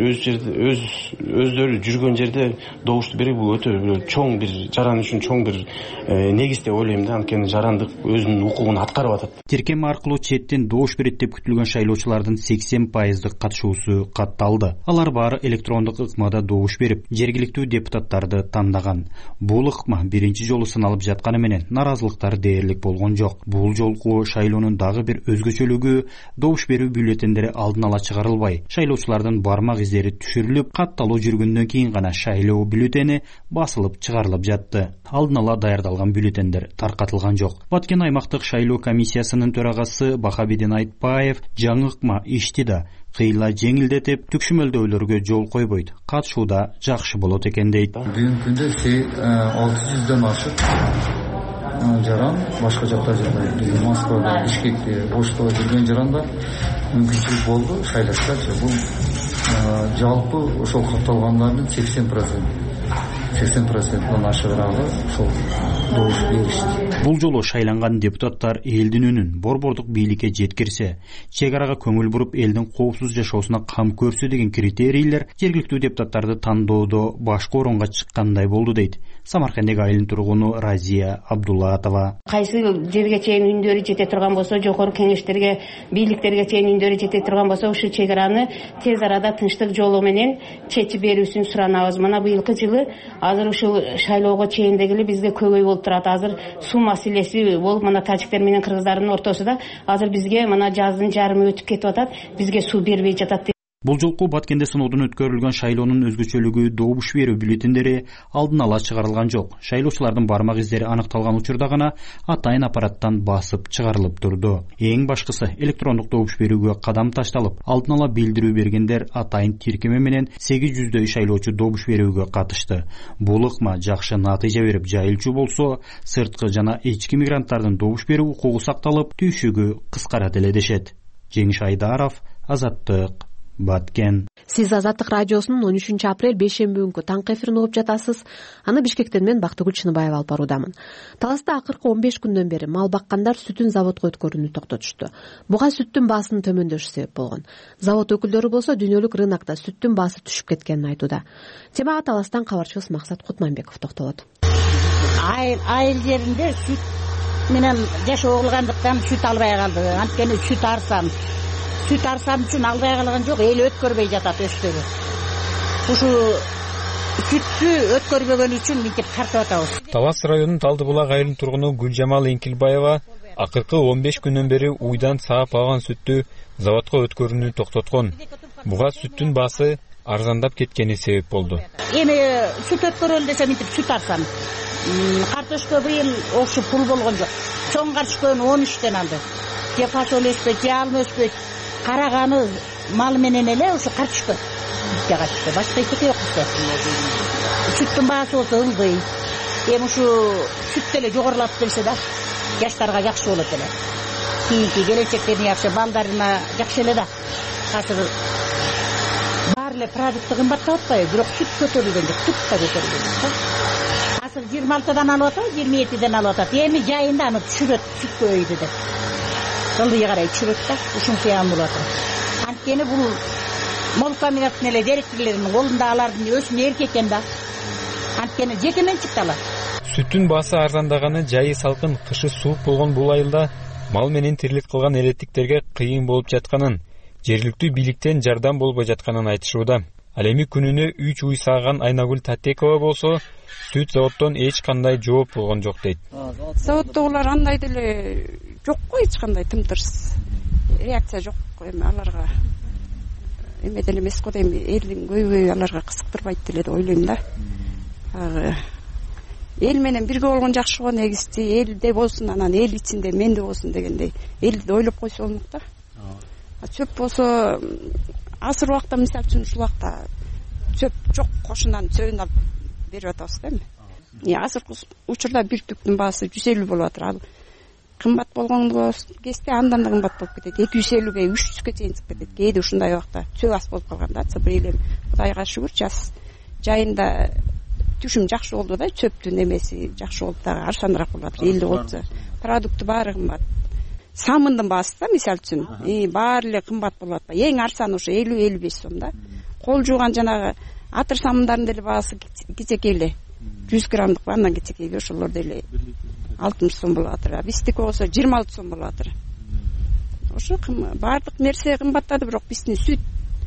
өздөрү жүргөн жерде добушту берүү бул өтө чоң бир жаран үчүн чоң бир негиз деп ойлойм да. Анткени жарандык өзүнүн укугун аткарып атат. Тиркем аркылуу четтен добуш берет деп күтүлгөн шайлоочулардын 80% катышуусу катталды. Алар баары электрондук ыкмада добуш берип, жергиликтүү депутаттарды тандаган. Бул ыкма биринчи жолу сыналып жатканы менен наразылыктар дээрлик болгон жок. Бул жолку шайлоонун дагы бир өзгөчөлүгү добуш берүү бюллетендери алдын ала чыгарылбай, шайлоочулардын бармак издери түшүрүлүп, катталуу жүргөндөн кийин гана шайлоо бюллетени басылып чыгарылып жатты. Алдын ала даярдалган бюллетендер таркатылган жок. Баткен аймактык шайлоо комиссиясынын төрагасы Бахабидин Айтбаев жаңы ыкма ишти да кыйла жеңилдетип, түкшүмөлдөөлөргө жол койбойт. Катышууда жакшы болот экен дейт. Бүгүнкү күндө 600дөн ашык жаран башка жакта жүргөн, Москвада, Бишкекте, Ошто жүргөн жаранда мүмкүнчүлүк болду шайлашкачы. Бул жалпы ошол катталгандардын 80%дан ашыгыраагы ошол добуш беришти. Бул жолу шайланган депутаттар элдин үнүн борбордук бийликке жеткирсе, чек арага көңүл буруп элдин коопсуз жашоосуна кам көрсө деген критерийлер жергиликтүү депутаттарды тандоодо башкы орунга чыккандай болду дейт Самаркандек айылынын тургуну Разия Абдуллатова. Кайсы жерге чейин үндөрү жете турган болсо, жогору кеңештерге, бийликтерге чейин үндөрү жете турган болсо, ушул чек араны тез арада тынчтык жолу менен чечип берүүсүн суранабыз. Мына быйылкы жылы азыр ушул шайлоого чейиндегиле бизге көбөй болуп турат. Азыр суу маселеси болуп, мына тажиктер менен кыргыздардын ортосунда азыр бизге мына жаздын жарымы өтүп кетип атат, бизге суу бербей жатат. Бул жолку Баткенде сыноодон өткөрүлгөн шайлоонун өзгөчөлүгү добуш берүү бюллетендери алдын ала чыгарылган жок. Шайлоочулардын бармак издери аныкталган учурда гана атайын аппараттан басып чыгарылып турду. Эң башкысы электрондук добуш берүүгө кадам ташталып, алдын ала билдирүү бергендер атайын тиркеме менен 800дөй шайлоочу добуш берүүгө катышты. Бул ыкма жакшы натыйжа берип, жайылчу болсо, сырткы жана ички мигранттардын добуш берүү укугу сакталып, түйшүгү кыскарат эле дешет. Жеңиш Айдаров, Азаттык, Баткен. Сиз Азаттык радиосунун 13 апрель бейшемби күнкү таңкы эфирин угуп жатасыз. Аны Бишкектен мен Бактыгүл Чыныбаева алып баруудамын. Таласта акыркы 15 күндөн бери мал баккандар сүтүн заводко өткөрүүнү токтотушту. Буга сүттүн баасынын төмөндөшү себеп болгон. Завод өкүлдөрү болсо дүйнөлүк рынокто сүттүн баасы түшүп кеткенин айтууда. Темага Таластан кабарчыбыз Максат Кутманбеков токтолот. Айыл жеринде сүт менен жашоо кылгандыктан сүт албай калды. Анткени сүт арсам үчүн албай калган жок, эл өткөрбөй жатат өстөрү. Ушу сүттү өткөрбөгөн үчүн мынтип тартып атабыз. Талас районунун Талдыбулак айылынын тургуну Гүлжамал Эңкилбаева акыркы 15 күндөн бери уйдан саап алган сүттү заводко өткөрүүнү токтоткон. Буга сүттүн баасы арзандап кеткени себеп болду. Эми сүт өткөрөлү десем мынтип сүт арсам. Картошка быйыл окшу пул болгон жок. Чоң карчыкөн 13тен алды. Же фасоль өспөйт, же алма өспөйт. Караганы мал менен эле ушу карчыкы. Жагачты. Башка эч жок экен. Сүттүн баасы болсо ылдый. Эми ушу сүт деле жогорулап келсе да жаштарга жакшы болот эле. Кийинки келечектерине жакшы, балдарына жакшы эле да. Азыр баары эле продукты кымбаттап атпайбы, бирок сүт көтөрүлгөн жок, сүт да көтөрүлгөн жок. Азыр 26-дан алып атат, 27-ден алып атат. Эми жайында аны түшүрөт, сүт көбөйдү деп. Ылдый карай түшүрөт да, ушунтиян болуп атат. Анткени бул мол комбинаттын эле директорлорунун колунда алардын өсүн эрке экен да. Анткени жеке менчикте алат. Сүттүн баасы арзандаганы жайы салкын, кышы суук болгон бул айылда мал менен тирилик кылган элеттиктерге кыйын болуп жатканын, жергиликтүү бийликтен жардам болбой жатканын айтышууда. Ал эми күнүнө 3 уй сааган Айнагүл Татекова болсо, сүт заводдон эч кандай жооп болгон жок дейт. Заводдогулар андай деле жок го, эч кандай тымтырс реакция жок. Эми аларга эмеден эмес го дейм, элдин көйгөйү аларга кызыктырбайт деле деп ойлойм да. Эл менен бирге болгон жакшы го, негизги элде болсун, анан эл ичинде менде болсун дегендей элди ойлоп койсо болмок да. Чөп болсо азыр убакта, мисалы үчүн ушул убакта чөп жок, кошунан чөбүн алып берип атабыз да эми. Азыркы учурда бир түктүн баасы 150 болуп атыр. Ал кымбат болгон кезде андан да кымбат болуп кетет. 250ге 300ге чейин чыгып кетет. Кээде ушундай убакта чөп аз болуп калган да. Быйыл эми Кудайга шүгүр, жаз жайында түшүм жакшы болду да, чөптүн эмеси жакшы болуп, дагы арзаныраак болуп атыр. Элди болчу продукты баары кымбат. Самындын баасы да, мисалы үчүн, баары эле кымбат болуп атпайбы. Эң арзаны ушу 50-55 сом да. Кол жууган жанагы атыр самындардын деле баасы кичекей эле. 100 граммдык андан кичекейби ошолор деле 60 сом болуп атыр. Биздики болсо 26 сом болуп атыр. Ошо баардык нерсе кымбаттады, бирок биздин сүт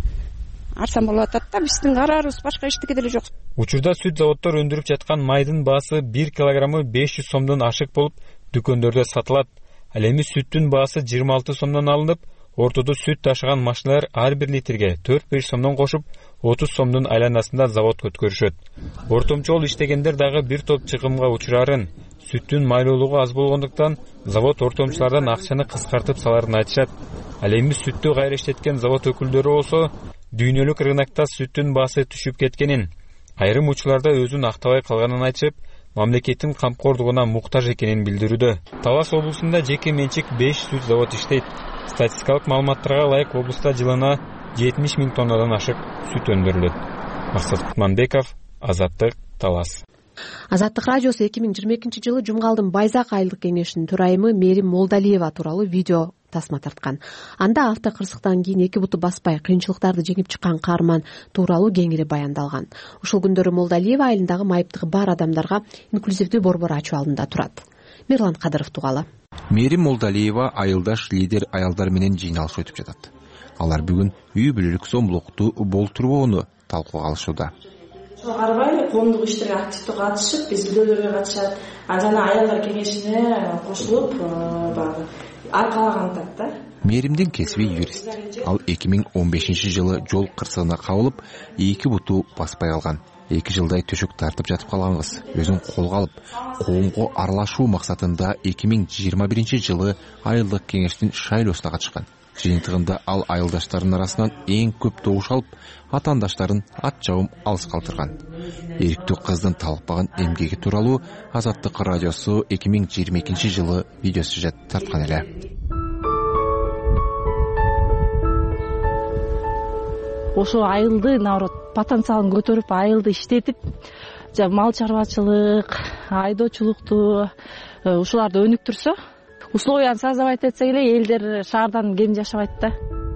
арзан болуп атат да. Биздин карарыбыз башка эчтеке деле жок. Учурда сүт заводдор өндүрүп жаткан майдын баасы 1 килограммы 500 сомдон ашык болуп, дүкөндөрдө сатылат. Ал эми сүттүн баасы 26 сомдон алынып, ортодо сүт ташыган машиналар ар бир литрге 4-5 сомдон кошуп, 30 сомдун айланасында заводко өткөрүшөт. Ортомчол иштегендер дагы бир топ чыгымга учурарын, сүттүн майлуулугу аз болгондуктан завод ортомчулардан акчаны кыскартып саларын айтышат. Ал эми сүттү кайра иштеткен завод өкүлдөрү болсо, дүйнөлүк рынокто сүттүн баасы түшүп кеткенин, айрым учурларда өзүн актабай калганын айтышып, мамлекеттин камкордугуна муктаж экенин билдирүүдө. Талас облусунда жеке менчик 5 сүт завод иштейт. Статистикалык маалыматтарга ылайык облуста жылына 70 000 тоннадан ашык сүт өндүрүлөт. Максат Кутманбеков, Азаттык, Талас. Азаттык радиосу 2022 жылы Жумгалдын Байзак айылдык кеңешинин төрайымы Мерим Молдалиева тууралуу видео тасма тарткан. Анда автокырсыктан кийин эки буту баспай кыйынчылыктарды жеңип чыккан каарман тууралуу кеңири баяндалган. Ушул күндөрү Молдалиева айылындагы майыптыгы бар адамдарга инклюзивдүү борбор ачуу алдында турат. Мирлан Кадыров тугалы. Мерим Молдалиева айылдаш лидер аялдар менен жыйналыш өтүп жатат. Алар бүгүн үй бүлөлүк зомбулукту болтурбоону талкууга алышууда. Карабай коомдук иштерге активдүү катышып, биз бүлөлөргө катышат, жана аялдар кеңешине кошулуп, аркалаган атат да. Меримдин кесиби юрист. Ал 2015 жылы жол кырсыгына кабылып, эки буту баспай калган. 2 жылдай төшөк тартып жатып калган кыз өзүн колго алып, коомго аралашуу максатында 2021 жылы айылдык кеңештин шайлоосуна катышкан. Жыйынтыгында ал айылдаштарынын арасынан эң көп добуш алып, атаандаштарын ат жабым алыс калтырган. Эрктүү кыздын талкпаган эмгеги тууралуу Азаттык радиосу 2022 жылы видеосюжет тарткан эле. ошо айылды наоборот потенциалын көтөрүп, айылды иштетип, мал чарбачылык, айдоочулукту ушуларды өнүктүрсө, условияны создавать этсек эле элдер шаардан кем жашабайт да.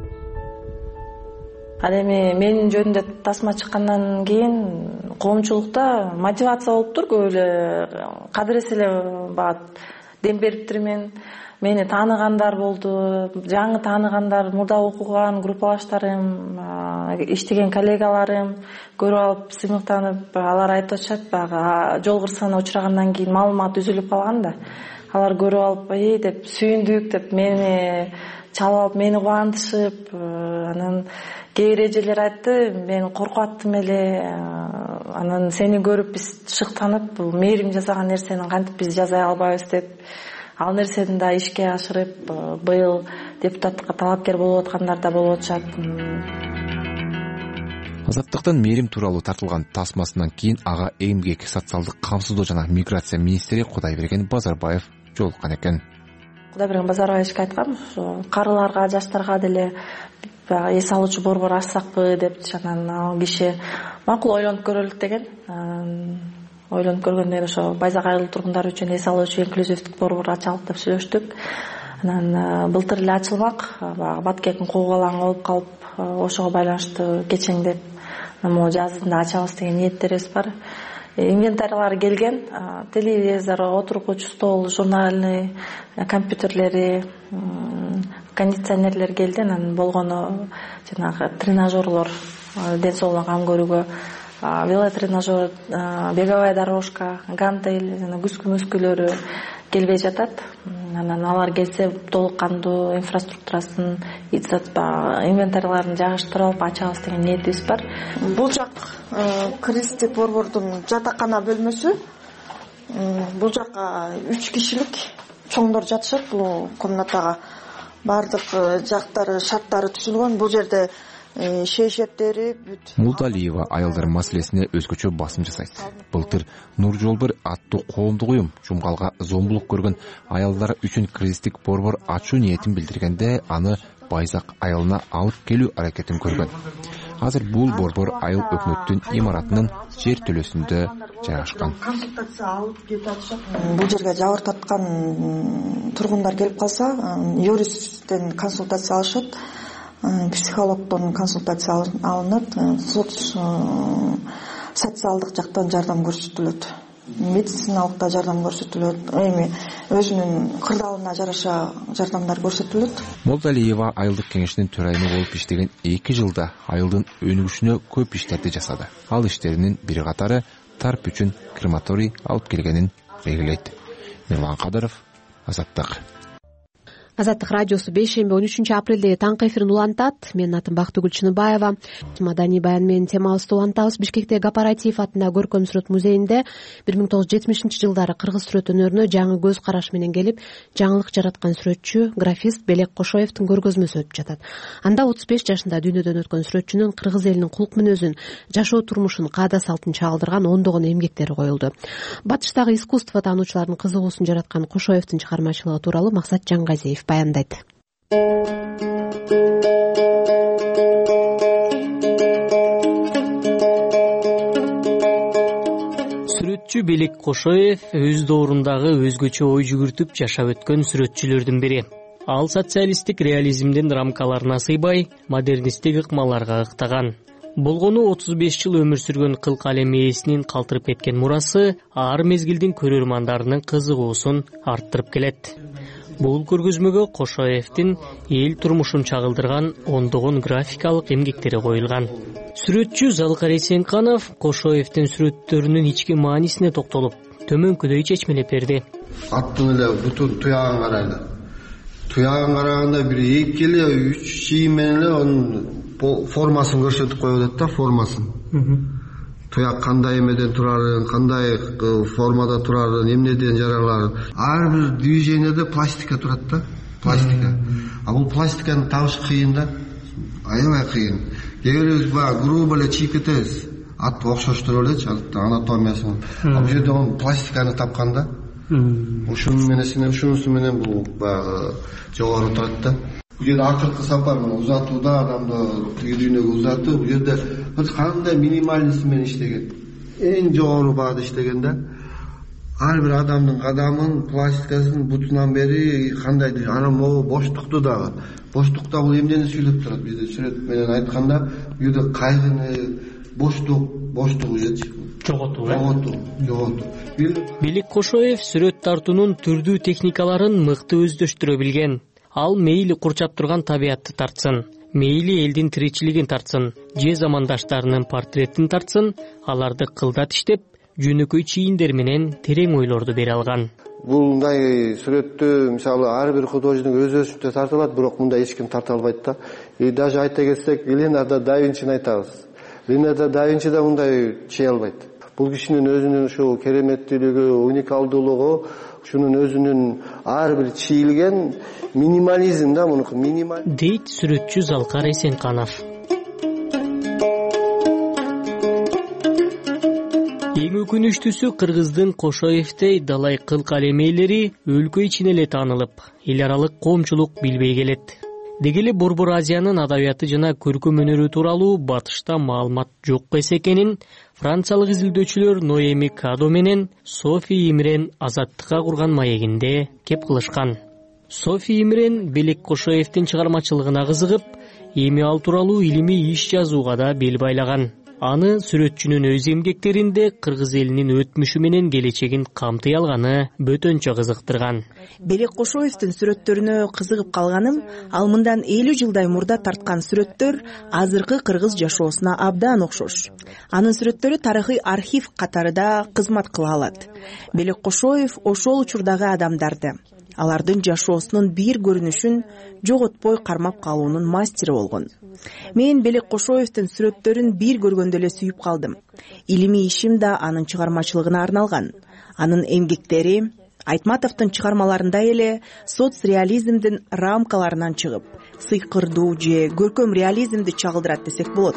Ал эми менин жөнүндө тасма чыккандан кийин коомчулукта мотивация болуптур, көп эле кадыресе эле багат дем бериптир. Мени тааныгандар болду, жаңы тааныгандар, мурда окуган группалаштарым, иштеген коллегаларым көрүп алып сыймыктанып, алар айтып атышат, баягы жол кырсыгына учурагандан кийин маалымат үзүлүп калган да. Алар көрүп алып, деп сүйүндүк деп мени чалып алып, мени кубандышып, анан кээ бир эжелер айтты, мен коркуп аттым эле, анан сени көрүп биз шыктанып, бул мээрим жасаган нерсени кантип биз жаза албайбыз деп, ал нерсени да ишке ашырып, быйыл депутаттыкка талапкер болуп аткандар да болуп атышат. Азаттыктан мээрим тууралуу тартылган тасмасынан кийин ага эмгек, социалдык камсыздоо жана миграция министри Кудайберген Базарбаев жолуккан экен. Кудайберген Базарбаевичке айткам, карыларга, жаштарга деле эс алуучу борбор ачсакпы деп, анан ал киши макул ойлонуп көрөлүк деген. Ойлонуп көргөндөн кийин ошо Байзак айыл тургундары үчүн эс алуучу инклюзивдик борбор ачалык деп сүйлөштүк. Анан былтыр эле ачылмак, Баткектин кол алаңы болуп калып, ошого байланыштуу кечеңдеп, могу жазында ачабыз деген ниеттерибиз бар. Инвентарьлары келген, телевизор, отургуч стол, журнальный, компьютерлери, кондиционерлер келди. Анан болгону жанагы тренажерлор, ден соолугуна кам көрүүгө, велотренажер, беговая дорожка, гантель, күскү-мүскүлөрү келбей жатат. Анан алар келсе толук кандуу инфраструктурасын инвентарьларын жагыштырып алып ачабыз деген ниетибиз бар. Бул жак кризистик борбордун жатакана бөлмөсү. Бул жакка 3 кишилик чоңдор жатышат бул комнатага. Бардык жактары, шарттары түзүлгөн. Бул жерде шейшеттери бүт. Мулдалиева айылдар маселесине өзгөчө басым жасайт. Былтыр Нур жол бир аттуу коомдук уюм жумгалга зомбулук көргөн аялдар үчүн кризистик борбор ачуу ниетин билдиргенде аны Байзак айылына алып келүү аракетин көргөн. Азыр бул борбор айыл өкмөттүн имаратынын жер төлөсүндө жайгашкан. Консультация алып кетип атышат. Бул жерге жабыртаткан тургундар келип калса, юристтен консультация алышат. Психологдон консультация алынат, социалдык жактан жардам көрсөтүлөт, медициналык да жардам көрсөтүлөт, эми өзүнүн кырдаалына жараша жардамдар көрсөтүлөт. Молдалиева айылдык кеңешинин төрайымы болуп иштеген 2 жылда айылдын өнүгүшүнө көп иштерди жасады. Ал иштеринин бир катары тарп үчүн крематорий алып келгенин белгилейт. Мирлан Кадыров, Азаттык. Азаттык радиосу бейшемби 13 апрелдеги таңкы эфирин улантат. Менин атым Бактыгүл Чыныбаева. Маданий баян менен темабызды улантабыз. Бишкектеги Кооператив атындагы көркөм сүрөт музейинде 1970-жылдары кыргыз сүрөт өнөрүнө жаңы көз караш менен келип, жаңылык жараткан сүрөтчү, графист Белек Кошоевдин көргөзмөсү өтүп жатат. Анда 35 жашында дүйнөдөн өткөн сүрөтчүнүн кыргыз элинин кулк мүнөзүн, жашоо турмушун, каада салтын чагылдырган ондогон эмгектери коюлду. Батыштагы искусство таануучулардын кызыгуусун жараткан Кошоевдин чыгармачылыгы тууралуу Максат Жаңгазиев баяндайт. Сүрөтчү Белек Кошоев өз доорундагы өзгөчө ой жүгүртүп жашап өткөн сүрөтчүлөрдүн бири. Ал социалисттик реализмдин рамкаларына сыйбай, модернисттик ыкмаларга ыктаган. Болгону 35 жыл өмүр сүргөн кыл калем ээсинин калтырып кеткен мурасы ар мезгилдин көрөрмандарынын кызыгуусун арттырып келет. Бул көргөзмөгө Кошоевдин эл турмушун чагылдырган ондогон графикалык эмгектери коюлган. Сүрөтчү Залкар Эсенканов Кошоевдин сүрөттөрүнүн ички маанисине токтолуп, төмөнкүдөй чечмелеп берди. Аттын эле бутун туягын карайлы. Туягын караганда бир эки эле 3 чийим менен эле анын формасын көрсөтүп коюп атат да, формасын. Туяк кандай эмеден турарын, кандай формада турарын, эмнеден жараларын. Ар бир движенияда пластика турат да, пластика. А бул пластиканы табыш кыйын да, аябай кыйын. Кээ бирибиз баягы грубо эле чийип кетебиз, ат окшоштуруп элечи, анатомиясын. А бул жерде пластиканы тапкан да. Ушунусу менен бул баягы жогору турат да. бул жерде акыркы сапар мына узатууда адамды тиги дүйнөгө узатуу, бул жерде кандай минимализм менен иштеген, эң жогору баада иштеген да. Ар бир адамдын кадамын, пластикасын бутунан бери кандайдыр, анан могу боштукту дагы. Боштукта бул эмнени сүйлөп турат? Бизде сүрөт менен айтканда, бул жерде кайгыны, боштугу жоготуу. Белик Кошоев сүрөт тартуунун түрдүү техникаларын мыкты өздөштүрө билген. Ал мейли курчап турган табиятты тартсын, мейли элдин тиричилигин тартсын, же замандаштарынын портреттин тартсын, аларды кылдат иштеп, жөнөкөй чийиндер менен терең ойлорду бере алган. Бул мындай сүрөттү мисалы ар бир художник өзүнчө тарта алат, бирок мындай эч ким тарта албайт да. Даже айта кетсек, Леонардо да Винчини айтабыз. Леонардо да Винчи да мындай чей албайт. Бул кишинин өзүнүн ушул кереметтүүлүгү, уникалдуулугу, ушунун өзүнүн ар бир чийилген минимализм да, мунуку минимал. Дейт сүрөтчү Залкар Эсенканов. Эң өкүнүчтүүсү кыргыздын Кошоевдей далай кыл калемейлери өлкө ичинен эле таанылып, эл аралык коомчулук билбей келет. Деги эле Борбор Азиянын адабияты жана көркөм өнөрү тууралуу батышта маалымат жок экенин франциялык изилдөөчүлөр Ноэми Кадо менен Софи Имрен Азаттыкка курган маегинде кеп кылышкан. Софи Имрен Белик Кошоевдин чыгармачылыгына кызыгып, эми ал тууралуу илимий иш жазууга да бел байлаган. Аны сүрөтчүнүн өз эмгектеринде кыргыз элинин өтмүшү менен келечегин камтый алганы бөтөнчө кызыктырган. Белик Кошоевдин сүрөттөрүнө кызыгып калганым, ал мындан 50 жылдай мурда тарткан сүрөттөр азыркы кыргыз жашоосуна абдан окшош. Анын сүрөттөрү тарыхый архив катары да кызмат кыла алат. Белик Кошоев ошол учурдагы адамдарды, алардын жашоосунун бир көрүнүшүн жоготпой кармап калуунун мастери болгон. Мен Белик Кошоевдин сүрөттөрүн бир көргөндө эле сүйүп калдым. Илимий ишим да анын чыгармачылыгына арналган. Анын эмгектери Айтматовдун чыгармаларында эле соцреализмдин рамкаларынан чыгып, сыйкырдуу же көркөм реализмди чагылдырат десек болот.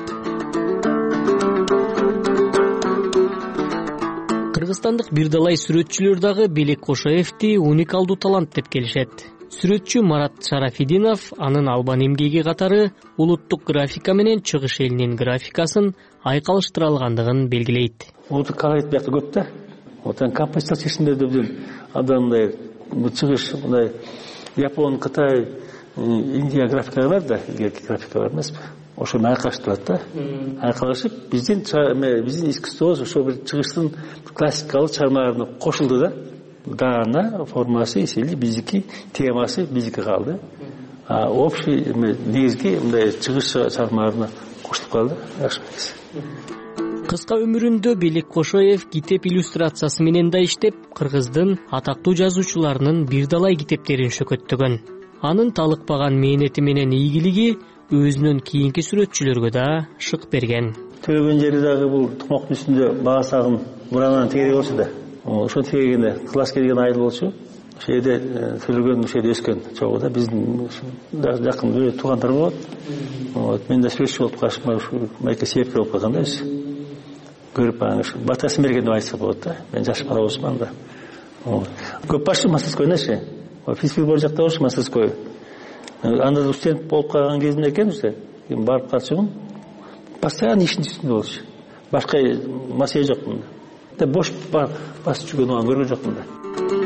Кыргызстандык бир далай сүрөтчүлөр дагы Белик Кошоевди уникалдуу талант деп келишет. Сүрөтчү Марат Шарафидинов анын албан эмгеги катары улуттук графика менен чыгыш элинин графикасын айкалыштыра алгандыгын белгилейт. Улуттук колорит бияка көп да. Отан композициялык чечимдерде бир адамдай чыгыш мындай Япон, Кытай, Индия графикалары бар да, графика бар эмеспи? Ошо менен айкалыштырат да. Айкалышып биздин искусствобуз ошо бир чыгыштын классикалык чыгармаларына кошулду да. Даана формасы эсели биздики, темасы биздики калды. А общий негизги мындай чыгыш чыгармаларына кошулуп калды. Жакшы. Кыска өмүрүндө Белик Кошоев китеп иллюстрациясы менен да иштеп, кыргыздын атактуу жазуучуларынын бир далай китептерин шөкөттөгөн. Анын талыкпаган мээнети менен ийгилиги өзүнүн кийинки сүрөтчүлөргө да шык берген. Төлөгөн жери дагы бул токмоктун үстүндө баасагын буранан тегере болчу да. Ошо тегегенде класс келген айыл болчу. Ошо жерде төлөгөн ошо жерде өскөн чогуу да биздин жакын туугандар болот. Мен да сүрөтчү болуп калышым, майка себепкер болуп калган да. Көрүп аны батасын берген деп айтса болот да. Мен жаш бала болсуман да. Көп барчу мастерскойночи. Физкултура бор жакта болчу мастерской. Анда студент болуп калган кезимде экен уже. Барып калчумун. Постоянно иштин үстүндө болчу. Башка маселе жок мында. Да бош басып жүргөн оған көргөн жокмун да.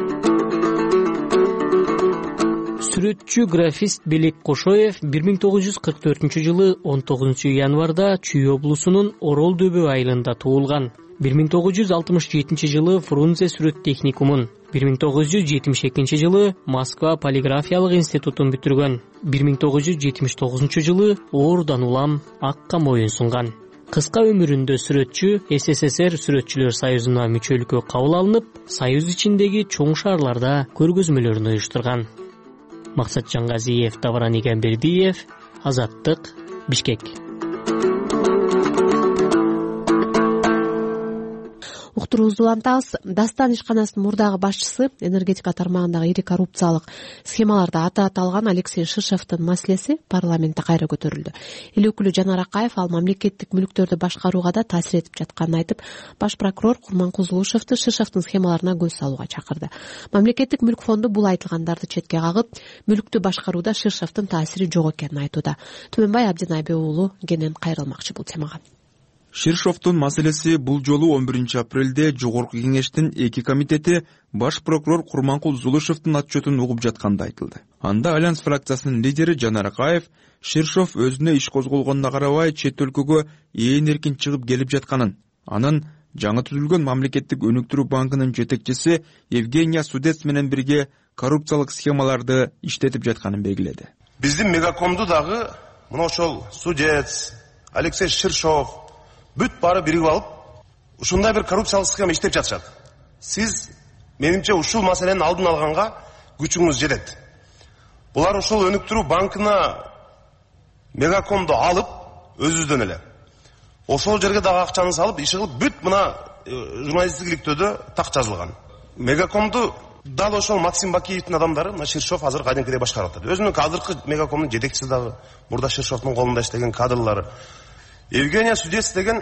Сүрөтчү графист Белик Кошоев 1944 жылы 19 январда Чүй облусунун Орол дөбө айылында туулган. 1967 жылы Фрунзе сүрөт техникумун, 1972 жылы Москва полиграфиялык институтун бүтүргөн. 1979 жылы оорудан улам акка моюн сунган. Кыска өмүрүндө сүрөтчү СССР сүрөтчүлөр союзуна мүчөлүккө кабыл алынып, союз ичиндеги чоң шаарларда көргөзмөлөрүн уюштурган. Максат Жангазиев, Давран Игенбердиев, Азаттык, Бишкек. уктуруубузду улантабыз. Дастан ишканасынын мурдагы башчысы, энергетика тармагындагы ири коррупциялык схемаларда аты аталган Алексей Шишовдун маселеси парламентте кайра көтөрүлдү. Эл өкүлү Жанар Акаев ал мамлекеттик мүлктөрдү башкарууга да таасир этип жатканын айтып, баш прокурор Курманкул Зулушевду Шишовдун схемаларына көз салууга чакырды. Мамлекеттик мүлк фонду бул айтылгандарды четке кагып, мүлктү башкарууда Шишовдун таасири жок экенин айтууда. Түмөнбай Абдинайбек уулу кенен кайрылмакчы бул темага. Шишовдун маселеси бул жолу 11 апрелде Жогорку Кеңештин 2 комитети баш прокурор Курманкул Зулушевдун отчетун угуп жатканда айтылды. Анда Альянс фракциясынын лидери Жанар Акаев Шишов өзүнө иш козголгонуна карабай чет өлкөгө ээн эркин чыгып келип жатканын, анын жаңы түзүлгөн мамлекеттик өнүктүрүү банкынын жетекчиси Евгения Судец менен бирге коррупциялык схемаларды иштетип жатканын белгиледи. Биздин Мегакомду дагы мына ошол Судец, Алексей Шишов бүт бары биригип алып, ушундай бир коррупциялык схема иштеп жатышат. Сиз менимче ушул маселенин алдын алганга күчүңүз жетет. Булар ошол өнүктүрүү банкына Мегакомду алып, өзүздөн эле ошол жерге дагы акчаны салып, иши кылып, бүт мына журналисттик иликтөөдө так жазылган. Мегакомду дал ошол Максим Бакиевдин адамдары, мына Шишов азыр кадимкидей башкарып атат. Өзүнүн азыркы Мегакомдун жетекчиси дагы мурда Шишовдун колунда иштеген кадрлары. Евгения Судец деген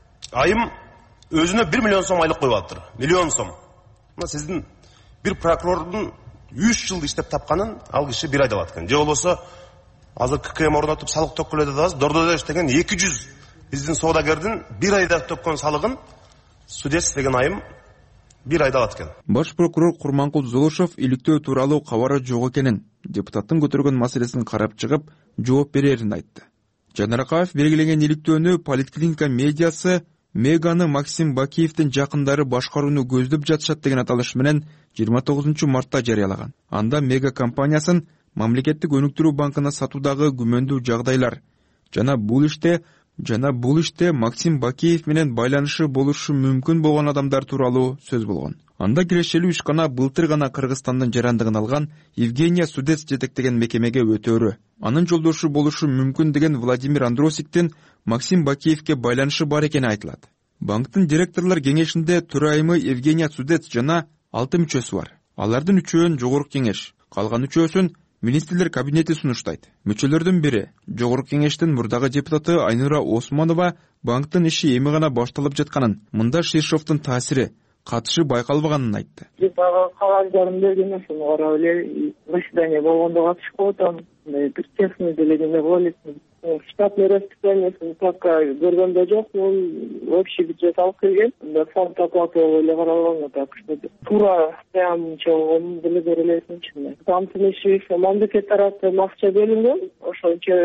айым өзүнө 1 миллион сом айлык коюп атыр. Миллион сом. Мына сиздин бир прокурордун 3 жыл иштеп тапканын ал киши 1 айда алат экен. Же болбосо азыр ККМ орнотуп салык төккөлөдө дагы Дордодо иштеген 200 биздин соодагердин 1 айда төккөн салыгын Судец деген айым 1 айда алат экен. Баш прокурор Курманкул Зулушев иликтөө тууралуу кабары жок экенин, депутаттын көтөргөн маселесин карап чыгып, жооп берерин айтты. Жанар Акаев белгилеген иликтөөнү Политклиника медиасы Меганы Максим Бакиевдин жакындары башкарууну көздөп жатышат деген аталыш менен 29 мартта жарыялаган. Анда Мега компаниясын мамлекеттик өнүктүрүү банкына сатуудагы күмөндүү жагдайлар жана бул иште Максим Бакиев менен байланышы болушу мүмкүн болгон адамдар тууралуу сөз болгон. Анда кирешелүү ишкана былтыр гана Кыргызстандын жарандыгын алган Евгения Судец жетектеген мекемеге өтөөрү. Анын жолдошу болушу мүмкүн деген Владимир Андросиктин Максим Бакиевке байланышы бар экени айтылат. Банктын директорлор кеңешинде төрайымы Евгения Судец жана 6 мүчөсү бар. Алардын 3-өн Жогорку Кеңеш, калган 3-өсүн министрлер кабинети сунуштайт. Мүчөлөрдүн бири Жогорку Кеңештин мурдагы депутаты Айнура Осмонова банктын иши эми гана башталып жатканын, мында Шишовдун таасири, катышы байкалбаганын айтты. Биз ага кагаздарын берген ошону карап эле заседание болгондо катышып атам. Бир честный делегенде болот. Штатный расписаниясын пока көргөндө жок, бул общий бюджет алып келген. Фонд оплаты эле каралган, так что туура прямча болгонун биле берилесин. Банктын иши мамлекет тараптан акча бөлүнгөн, ошончо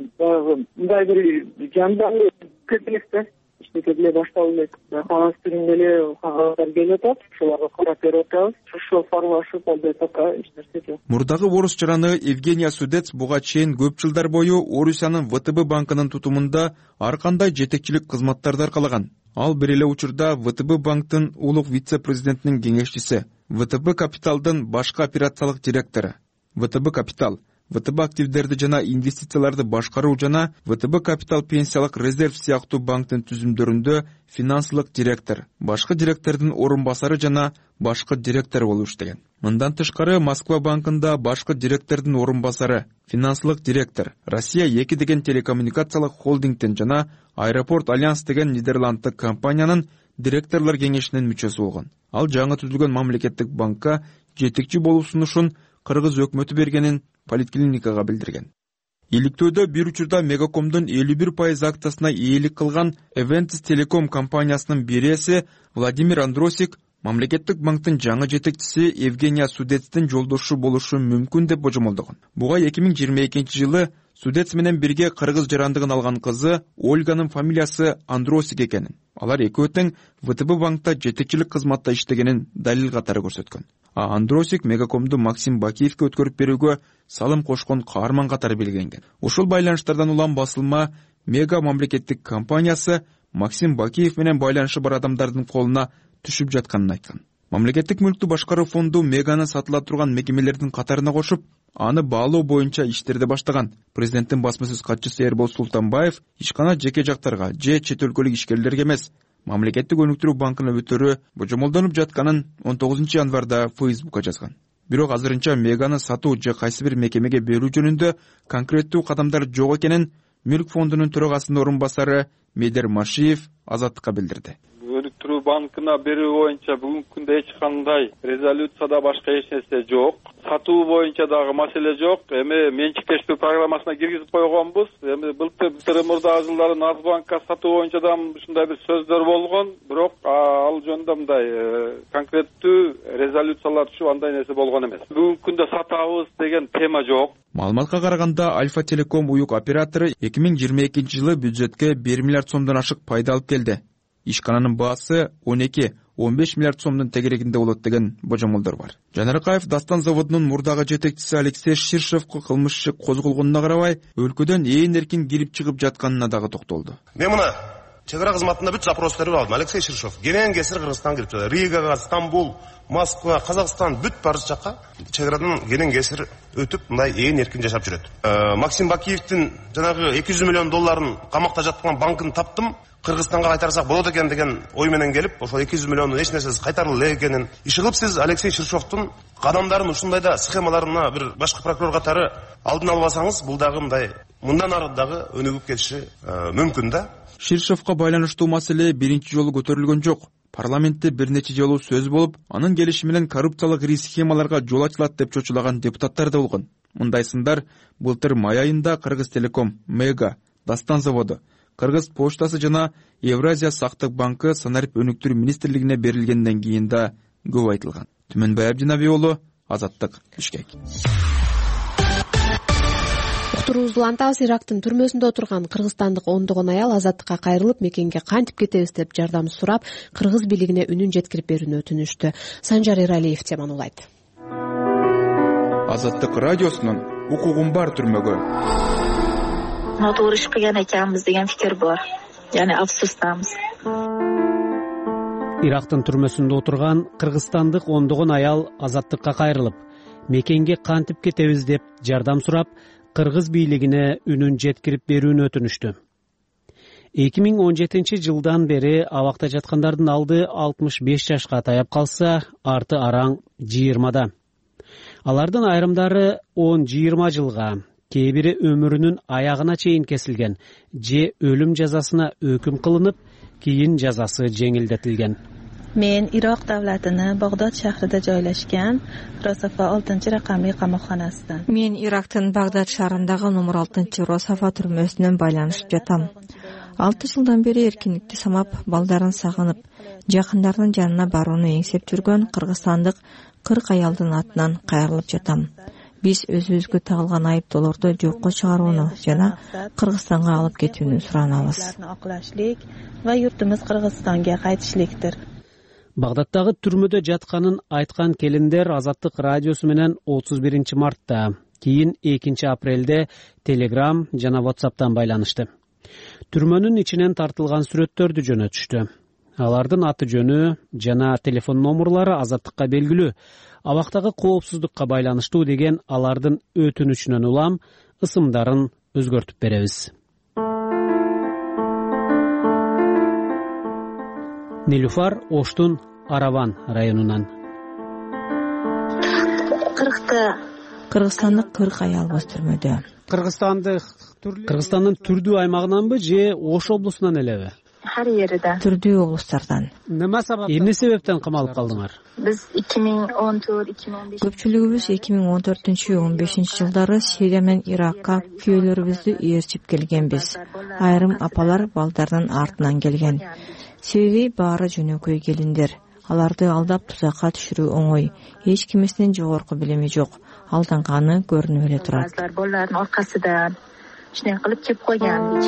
мындай бир жандуу кетлекте иштетиле башталды. Кагаз түрүндө эле кагаздар келип атат, ошолорго карап берип атабыз. Ошо формашып алды пока эч нерсе жок. Мурдагы орус жараны Евгения Судец буга чейин көп жылдар бою Орусиянын ВТБ банкынын тутумунда ар кандай жетекчилик кызматтарды аркалаган. Ал бир эле учурда ВТБ банктын улук вице-президентинин кеңешчиси, ВТБ Капиталдын башкы операциялык директору, ВТБ Капитал, ВТБ активдерди жана инвестицияларды башкаруу жана ВТБ Капитал пенсиялык резерв сыяктуу банктын түзүмдөрүндө финансылык директор, башкы директордун орун басары жана башкы директор болуп иштеген. Мындан тышкары Москва банкында башкы директордун орун басары, финансылык директор, Россия 2 деген телекоммуникациялык холдингден жана Аэропорт Альянс деген Нидерланддык компаниянын директорлор кеңешинин мүчөсү болгон. Ал жаңы түзүлгөн мамлекеттик банкка жетекчи болуу сунушун Кыргыз өкмөтү бергенин Политклиникага билдирген. Иликтөөдө бир учурда Мегакомдун 51% акциясына ээлик кылган Eventis Telecom компаниясынын биреси Владимир Андросик мамлекеттик банктын жаңы жетекчиси Евгения Судецтин жолдошу болушу мүмкүн деп божомолдогон. Буга 2022 жылы Судец менен бирге Кыргыз жарандыгын алган кызы Ольганын фамилиясы Андросик экенин, алар экөө тең ВТБ банкта жетекчилик кызматта иштегенин далил катары көрсөткөн. Андросик Мегакомду Максим Бакиевке өткөрүп берүүгө салым кошкон каарман катары белгиленген. Ушул байланыштардан улам басылма Мега мамлекеттик компаниясы Максим Бакиев менен байланышы бар адамдардын колуна түшүп жатканын айткан. Мамлекеттик мүлктү башкаруу фонду Меганы сатыла турган мекемелердин катарына кошуп, аны баалоо боюнча иштерди баштаган. Президенттин басма сөз катчысы Эрбол Султанбаев ишкана жеке жактарга же чет өлкөлүк ишкерлерге эмес, мамлекеттик өнүктүрүү банкынын өтөрү божомолдонуп жатканын 19 январда Facebook'ка жазган. Бирок азырынча Меганы сатуу же кайсы бир мекемеге берүү жөнүндө конкреттүү кадамдар жок экенин Мүлк фондунун төрагасынын орун басары Медер Машиев Азаттыкка билдирди. Өнүктүрүү банкына берүү боюнча бүгүнкү күндө эч кандай резолюцияда башка эч нерсе жок. Сатуу боюнча дагы маселе жок. Эми менчиктештирүү программасына киргизип койгонбуз. Эми былтыр мурдагы жылдары Нацбанкка сатуу боюнча да ушундай бир сөздөр болгон, бирок ал жөнүндө мындай конкреттүү резолюциялар түшүп андай нерсе болгон эмес. Бүгүнкү күндө сатабыз деген тема жок. Маалыматка караганда Альфа Телеком уюк оператору 2022 жылы бюджетке 1 миллиард сомдон ашык пайда алып келди. Ишкананын баасы 12-15 миллиард сомдун тегерегинде болот деген божомолдор бар. Жанаркаев Дастан заводунун мурдагы жетекчиси Алексей Ширшовго кылмыш иши козголгонуна карабай, өлкөдөн ээн эркин кирип чыгып жатканына дагы токтолду. Мен мына чек ара кызматында бүт запростарды алдым. Алексей Ширшов кенен кесир Кыргызстан кирип жатат. Ригага, Стамбул, Москва, Казакстан бүт барыс жакка чек арадан кенен кесир өтүп, мындай ээн эркин жашап жүрөт. Максим Бакиевдин жанагы 200 миллион долларын камакта жаткан банкын таптым. Кыргызстанга кайтарсак болот экен деген ой менен келип, ошол 200 миллиондун эч нерсесиз кайтарылды экенин иши кылып, сиз Алексей Ширшовдун кадамдарын ушундай да схемаларына бир башкы прокурор катары алдын албасаңыз, бул дагы мындан ары дагы өнүгүп кетиши мүмкүн да. Ширшовго байланыштуу маселе биринчи жолу көтөрүлгөн жок. Парламентте бир нече жолу сөз болуп, анын келиши менен коррупциялык схемаларга жол ачылат деп чочулаган депутаттар да болгон. Мындай сындар былтыр май айында Кыргыз Телеком, Мега, Дастан заводу, Кыргыз поштасы жана Евразия сактык банкы санарип өнүктүрүү министрлигине берилгенден кийин да көп айтылган. Түмөнбай Абдинаби уулу, Азаттык, Бишкек. Уктуруубузду улантабыз. Ирактын түрмөсүндө отурган кыргызстандык ондогон аял Азаттыкка кайрылып, мекенге кантип кетебиз деп жардам сурап, кыргыз бийлигине үнүн жеткирип берүүнү өтүнүштү. Санжар Эралиев теманы улайт. Азаттык радиосунун укугум бар түрмөгө. Туура иш кылган экенбиз деген фикир бар. Яны афсустамыз. Ирактын түрмөсүндө отурган кыргызстандык ондогон аял Азаттыкка кайрылып, мекенге кантип кетебиз деп жардам сурап, кыргыз бийлигине үнүн жеткирип берүүнү өтүнүштү. 2017 жылдан бери абакта жаткандардын алды 65 жашка таяп калса, арты араң 20да. Алардын айрымдары 10-20 жылга, кээ бири өмүрүнүн аягына чейин кесилген же өлүм жазасына өкүм кылынып, кийин жазасы жеңилдетилген. Men Iroq davlatining Bag'dod shahrida joylashgan Rosafa 6-raqamli qamoqxonasidan. Men Iroqning Bag'dod shahridagi номер 6 Rosafa turmasidan байланышып жатам. 6 жылдан бери эркиндикти самап, балдарын сагынып, жакындардын жанына барууну эңсеп жүргөн кыргызстандык 40 аялдын атынан кайрылып жатам. Биз өзүбүзгө тагылган айыптоолорду жокко чыгарууну жана Кыргызстанга алып кетүүнү суранабыз. Va yurtimiz Qirg'izistonga qaytishlikdir. Багдадтагы түрмөдө жатканын айткан келиндер Азаттык радиосу менен 31 мартта, кийин 2 апрелде Telegram жана WhatsApp'тан байланышты. Түрмөнүн ичинен тартылган сүрөттөрдү жөнөтүштү. Алардын аты жөнү жана телефон номерлары Азаттыкка белгилүү. Абактагы коопсуздукка байланыштуу деген алардын өтүнүчүнөн улам ысымдарын өзгөртүп беребиз. Нилуфар Оштун Араван районунан. Кыргызстандык 40 аялбыз түрмөдө. Кыргызстандын түрдүү аймагынанбы же Ош облусунан элеби? Ар жерден. Түрдүү облустардан. Эмне себептен камалып калдыңар? Биз 2014-2015. Көпчүлүгүбүз 2014-15 жылдары Сирия менен Иракка күйөөлөрүбүздү ээрчип келгенбиз. Айрым апалар балдардын артынан келген. Себеби баары жөнөкөй келиндер. Аларды алдап тузакка түшүрүү оңой. Эч кимисинин жогорку билими жок. Алданганы көрүнүп эле турат. Балдардын аркасынан ишне кылып кеп койгон.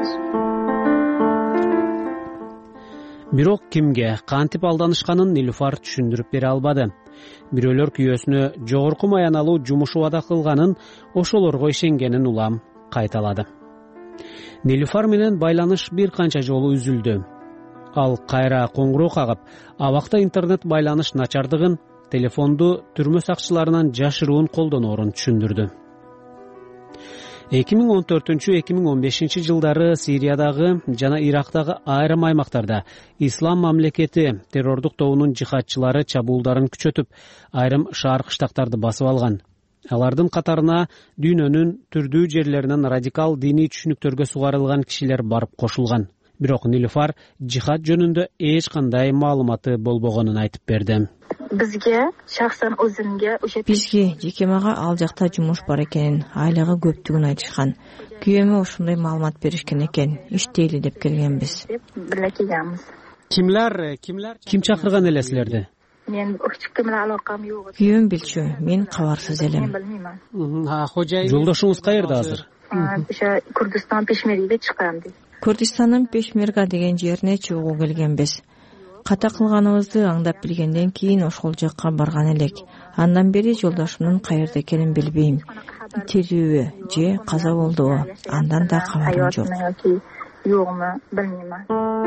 Бирок кимге кантип алданышканын Нилуфар түшүндүрүп бере албады. Бирөөлөр күйөөсүнө жогорку маяналуу жумуш убада кылганын, ошолорго ишенгенин улам кайталады. Нилуфар менен байланыш бир канча жолу үзүлдү. Ал кайра коңгуроо кагып, абакта интернет байланыш начардыгын, телефонду түрмө сакчыларынан жашыруун колдоноорун түшүндүрдү. 2014-2015 жылдары Сириядагы жана Ирактагы айрым аймактарда Ислам мамлекети террордук тобунун жихадчылары чабуулдарын күчөтүп, айрым шаар кыштактарды басып алган. Алардын катарына дүйнөнүн түрдүү жерлеринен радикал диний түшүнүктөргө сугарылган кишилер барып кошулган. Бирок Нилуфар жихад жөнүндө эч кандай маалыматы болбогонун айтып берди. Бизге шахсан өзүмгө бизге жекемага ал жакта жумуш бар экенин, айлыгы көптүгүн айтышкан. Күйөөмө ошондой маалымат беришкен экен, иштейли деп келгенбиз. Бирге келгенбиз. Ким чакырган эле силерди? Мен ошчукка менен алакам жок. Күйөөм билчү, мен кабарсыз элем. Жолдошуңуз каерде азыр? Ошо Кыргызстан Пешмергеге чыккан дейт. Кыргызстандын Пешмерга деген жерине чыгууга келгенбиз. Ката кылганыбызды аңдап билгенден кийин ошол жакка барган элек. Андан бери жолдошумдун каерде экенин билбейм. Тирүүбү же каза болдубу? Андан да кабарым жок. Жокму, билмейм.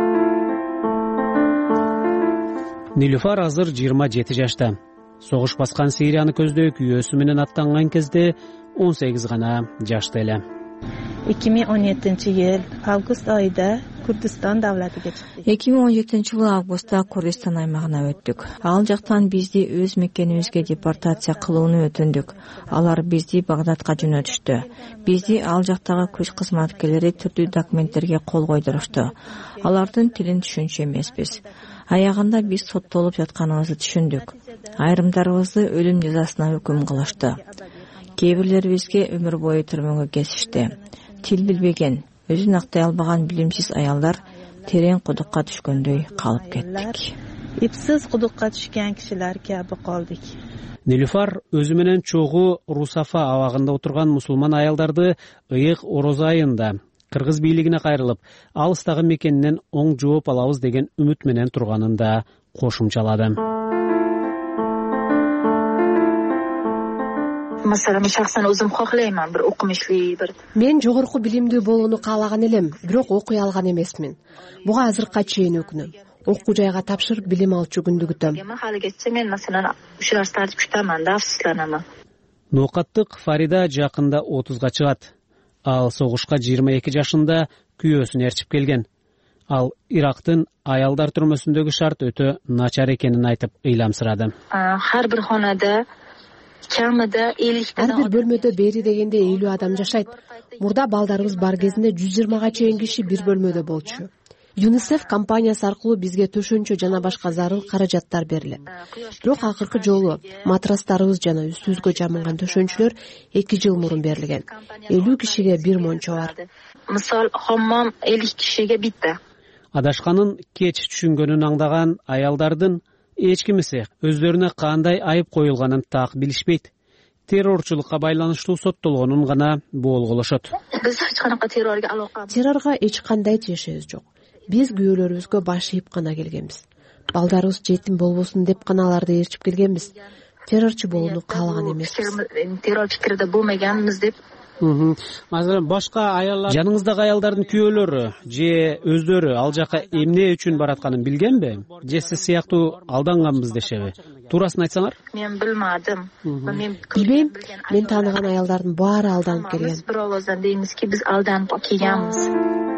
Нилуфар азыр 27 жашта. Согуш баскан Сирияны көздөй күйөөсү менен аттанган кезде 18 гана жашта эле. 2017-yıl avgust ayında Kürdistan davlatiga chiqdik. 2017-yılı avgustda Kürdistan аймагына өттүк. Ал жактан бизди өз мекенибизге депортация кылууну өтүндүк. Алар бизди Багдадка жөнөтүштү. Бизди ал жактагы күч кызматкерлери түрдүү документтерге кол койдурушту. Алардын тилин түшүнчү эмеспиз. Аягында биз соттолуп жатканыбызды түшүндүк. Айрымдарыбызды өлүм жазасына өкүм кылышты. Кээ бирлерибизге өмүр бою түрмөгө кесишти. Тил билбеген, өзүн актай албаган билимсиз аялдар терең кудукка түшкөндөй калып кеттик. Ипсиз кудукка түшкөн кишилер каби калдык. Нилуфар өзү менен чогуу Русафа абагында отурган мусулман аялдарды ыйык орозо айында кыргыз бийлигине кайрылып, алыстагы мекенинен оң жооп алабыз деген үмүт менен турганын да кошумчалады. Masalan, şahsen özüm xohlayman bir oqumishli bir. Мен жогорку билимдүү болууну каалаган элем, бирок окуй алган эмесмин. Буга азыркка чейин өкүнөм. Окуу жайга тапшырып билим алчу күндү күтөм. Халыгече мен masalan ушуларды күтөмөн да, афсусланамын. Ноокаттык Фарида жакында 30га чыгат. Ал согушка 22 жашында күйөөсүн ээрчип келген. Ал Ирактын аялдар түрмөсүндөгү шарт өтө начар экенин айтып ыйламсырады. Har bir xonada Ар бир бөлмөдө бери дегенде 50 адам жашайт. Мурда балдарыбыз бар кезинде 120га чейин киши бир бөлмөдө болчу. ЮНИСЕФ компаниясы аркылуу бизге төшөнчө жана башка зарыл каражаттар берилет. Бирок акыркы жолу матрастарыбыз жана үстүбүзгө жамынган төшөнчүлөр 2 жыл мурун берилген. 50 кишиге бир мончо бар. Мисал, хаммам 50 кишиге битти. Адашканын кеч түшүнгөнүн аңдаган аялдардын эч кимиси өздөрүнө кандай айып коюлганын так билишпейт. Террорчулукка байланыштуу соттолгонун гана болголошот. Биз эч канакы террорго алакабыз. Террорго эч кандай тиешебиз жок. Биз күйөөлөрүбүзгө баш ийип гана келгенбиз. Балдарыбыз жетим болбосун деп гана аларды ээрчип келгенбиз. Террорчу болууну каалаган эмеспиз. Террор фикирде болмаганбыз деп. Азыр башка аялдар, жаныңыздагы аялдардын күйөөлөрү же өздөрү ал жака эмне үчүн баратканын билгенби? Же сиз сыяктуу алданганбыз дешеби? Туурасын айтсаңар? Мен билмадым. Билбейм, мен тааныган аялдардын баары алданып келген. Биз бир ооздан деймизки, биз алданып келгенбиз.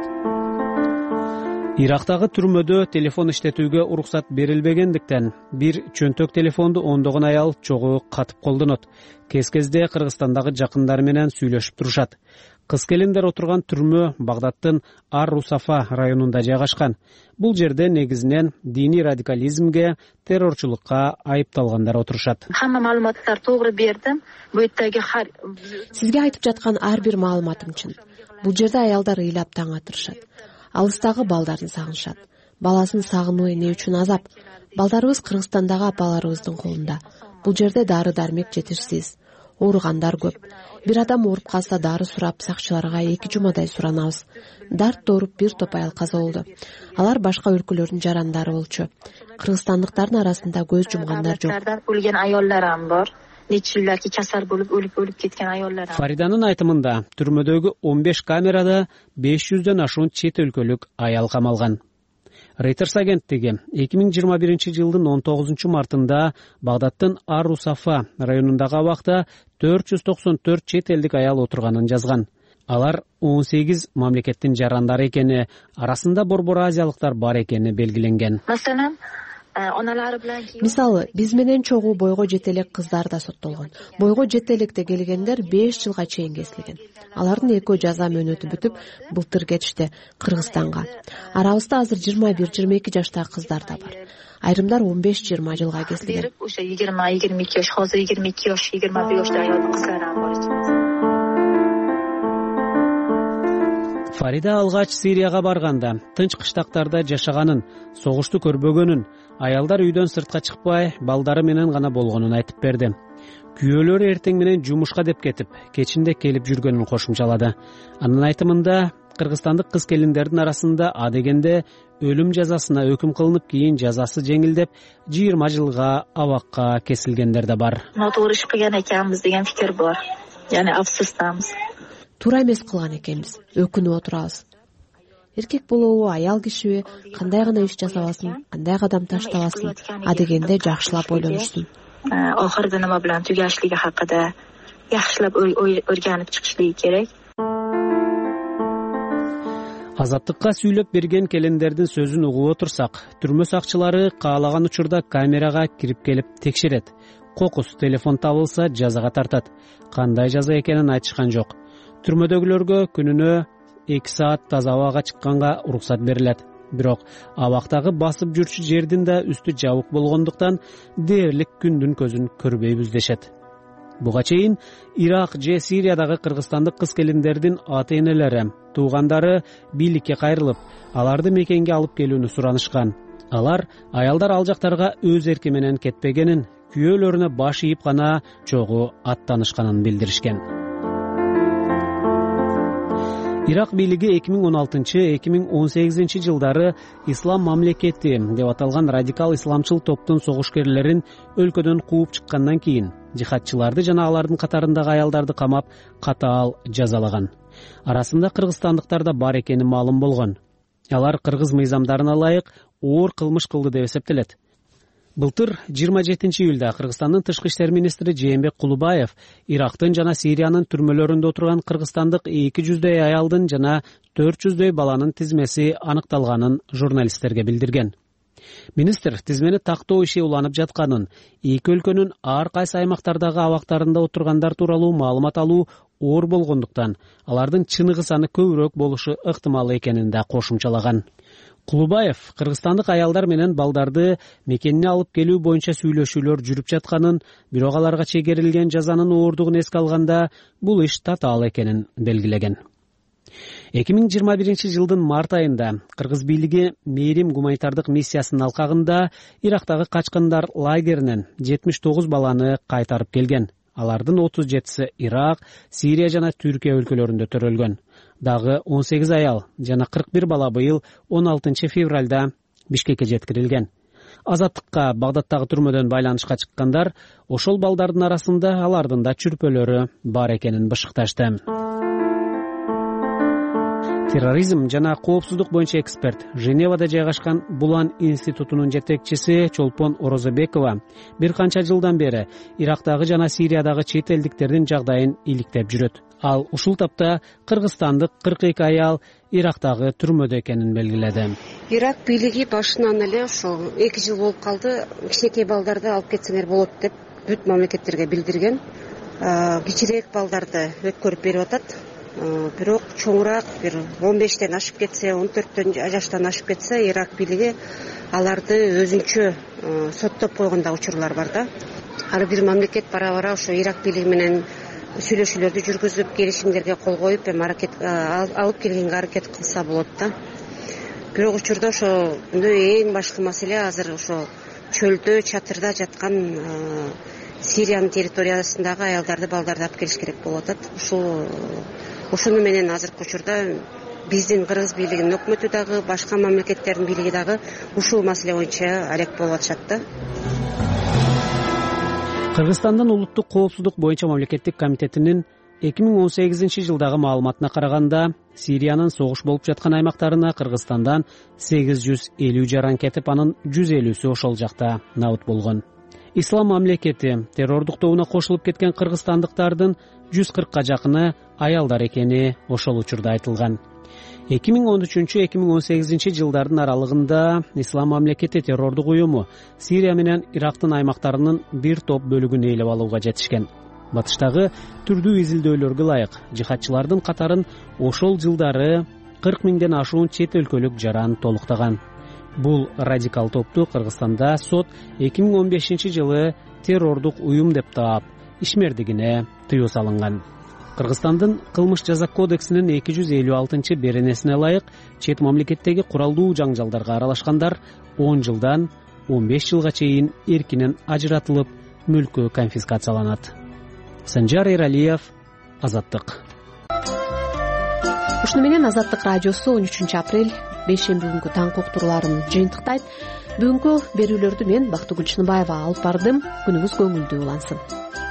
Ирактагы түрмөдө телефон иштетүүгө уруксат берилбегендиктен бир чөнтөк телефонду ондогон аял чогуу катып колдонот. Кез-кезде Кыргызстандагы жакындары менен сүйлөшүп турушат. Кыз келиндер отурган түрмө Багдадтын Ар-Русафа районунда жайгашкан. Бул жерде негизинен диний радикализмге, террорчулукка айыпталгандар отурушат. Хамма маалыматтар туура бердим. Бу жердеги Сизге айтып жаткан ар бир маалыматым чын. Бул жерде аялдар ыйлап таң атышат. Алыстагы балдарын сагынышат. Баласын сагынуу эмне үчүн азап? Балдарыбыз Кыргызстандагы апаларыбыздын колунда. Бул жерде дары-дармек жетишсиз. Ооругандар көп. Бир адам ооруп калса дары сурап сакчыларга 2 жумадай суранабыз. Дарт ооруп бир топ аял каза болду. Алар башка өлкөлөрдүн жарандары болчу. Кыргызстандыктардын арасында көз жумгандар жок. Өлгөн аялдар ам бар. Нече жылдарки касар болуп өлүп кеткен аялдар. Фариданын айтымында түрмөдөгү 15 камерада 500дөн ашуун чет өлкөлүк аял камалган. Reuters агенттиги 2021 жылдын 19 мартында Багдадтын Ар-Русафа районундагы абакта 494 чет элдик аял отурганын жазган. Алар 18 мамлекеттин жарандары экени, арасында борбор азиялыктар бар экени белгиленген. Мисалы, биз менен чогуу бойго жете элек кыздар да соттолгон. Бойго жете электе келгендер 5 жылга чейин кесилген. Алардын экөө жаза мөөнөтү бүтүп, былтыр кетишти Кыргызстанга. Арабызда азыр 21-22 жаштагы кыздар да бар. Айрымдар 15-20 жылга кесилген. O'sha 20-22 yosh, hozir 22 yosh, 21 yoshda ayol qizlar ham bor. Фарида алгач Сирияга барганда тынч кыштактарда жашаганын, согушту көрбөгөнүн, аялдар үйдөн сыртка чыкпай, балдары менен гана болгонун айтып берди. Күйөөлөрү эртең менен жумушка деп кетип, кечинде келип жүргөнүн кошумчалады. Анын айтымында, кыргызстандык кыз келиндердин арасында адегенде өлүм жазасына өкүм кылынып, кийин жазасы жеңилдеп 20 жылга абакка кесилгендер да бар. Нотуура иш кылган экенбиз деген фикир бар. Яны афсустамыз. Туура эмес кылган экенбиз, өкүнүп отурабыз. Эркек болобу, аял кишиби, кандай гана иш жасабасын, кандай кадам таштабасын, адегенде жакшылап ойлонушсун. Охирда нima bilan tugashligi haqida yaxshilab o'rganib chiqishligi kerak. Азаттыкка сүйлөп берген келиндердин сөзүн угуп отурсак, түрмө сакчылары каалаган учурда камерага кирип келип текшерет. Кокус телефон табылса жазага тартат. Кандай жаза экенин айтышкан жок. Түрмөдөгүлөргө күнүнө 2 саат таза абага чыкканга уруксат берилет. Бирок абактагы басып жүрчү жердин да үстү жабык болгондуктан дээрлик күндүн көзүн көрбөйбүз дешет. Буга чейин Ирак же Сириядагы кыргызстандык кыз келиндердин ата-энелери, туугандары бийликке кайрылып, аларды мекенге алып келүүнү суранышкан. Алар аялдар ал жактарга өз эрки менен кетпегенин, күйөөлөрүнө баш ийип гана чогуу аттанышканын билдиришкен. Ирак бийлиги 2016-2018 жылдары ислам мамлекети деп аталган радикал исламчыл топтун согушкерлерин өлкөдөн кууп чыккандан кийин жихадчыларды жана алардын катарындагы аялдарды камап, катаал жазалаган. Арасында кыргызстандыктар да бар экени маалым болгон. Алар кыргыз мыйзамдарына ылайык оор кылмыш кылды деп эсептелет. Былтыр 27 июлда Кыргызстандын тышкы иштер министри Жээнбек Кулубаев Ирактын жана Сириянын түрмөлөрүндө отурган кыргызстандык 200дөй аялдын жана 400дөй баланын тизмеси аныкталганын журналисттерге билдирген. Министр тизмени тактоо иши уланып жатканын, эки өлкөнүн ар кайсы аймактардагы абактарында отургандар тууралуу маалымат алуу оор болгондуктан, алардын чыныгы саны көбүрөөк болушу ыктымал экенин да кошумчалаган. Кулубаев кыргызстандык аялдар менен балдарды мекенине алып келүү боюнча сүйлөшүүлөр жүрүп жатканын, бирок аларга чегерилген жазанын ооругун эске алганда бул иш татаал экенин белгилеген. 2021 жылдын март айында кыргыз бийлиги Мээрим гуманитардык миссиясынын алкагында Ирактагы качкындар лагеринен 79 баланы кайтарып келген. Алардын 37си Ирак, Сирия жана Түркия өлкөлөрүндө төрөлгөн. Дагы 18 аял жана 41 бала быйыл 16 февралда Бишкекке жеткирилген. Азаттыкка Багдадтагы түрмөдөн байланышка чыккандар ошол балдардын арасында алардын да чүрпөлөрү бар экенин бышыкташты. Терроризм жана коопсуздук боюнча эксперт, Женевада жайгашкан Булан институтунун жетекчиси Чолпон Орозобекова бир канча жылдан бери Ирактагы жана Сириядагы чет элдиктердин жагдайын иликтеп жүрөт. Ал ушул тапта кыргызстандык 42 аял Ирактагы түрмөдө экенин белгиледи. Ирак бийлиги башынан эле ошо 2 жыл болуп калды, кичинекей балдарды алып кетсеңер болот деп бүт мамлекеттерге билдирген. Кичирээк балдарды өткөрүп берип атат. Бирок чоңураак бир 15тен ашып кетсе, 14 жаштан ашып кетсе, Ирак бийлиги аларды өзүнчө соттоп койгон да учурлар бар да. Ар бир мамлекет бара-бара ошо Ирак бийлиги менен сүйлөшүүлөрдү жүргүзүп, келишимдерге кол коюп, алып келгенге аракет кылса болот да. Бирок учурда ошо эң башкы маселе азыр ошо чөлдө, чатырда жаткан Сириянын территориясындагы аялдарды, балдарды алып келиш керек болуп атат. Ошону менен азыркы учурда биздин кыргыз бийлигинин өкмөтү дагы, башка мамлекеттердин бийлиги дагы ушул маселе боюнча алек болуп атышат да. Кыргызстандын улуттук коопсуздук боюнча мамлекеттик комитетинин 2018 жылдагы маалыматына караганда, Сириянын согуш болуп жаткан аймактарына Кыргызстандан 850 жаран кетип, анын 150сү ошол жакта набыт болгон. ислам мамлекети террордук тобуна кошулуп кеткен кыргызстандыктардын 140 жакыны аялдар экени ошол учурда айтылган. 2013-2018 жылдардын аралыгында ислам мамлекети террордук уюму Сирия менен Ирактын аймактарынын бир топ бөлүгүн ээлеп алууга жетишкен. Батыштагы түрдүү изилдөөлөргө ылайык жихадчылардын катарын ошол жылдары 40 миңден ашуун чет өлкөлүк жаран толуктаган. Бул радикал топту Кыргызстанда сот 2015 жылы террордук уюм деп таап, ишмердигине тыюу салынган. Кыргызстандын кылмыш жаза кодексинин 256 беренесине ылайык чет мамлекеттеги куралдуу жаңжалдарга аралашкандар 10 жылдан 15 жылга чейин эркинен ажыратылып, мүлкү конфискацияланат. Санжар Эралиев, Азаттык. Ушуну менен Азаттык радиосу 13 апрель бейшемби күнгү таң уктурууларын жыйынтыктайт. Бүгүнкү берүүлөрдү мен Бактыгүл Чыныбаева алып бардым. Күнүңүз көңүлдүү улансын.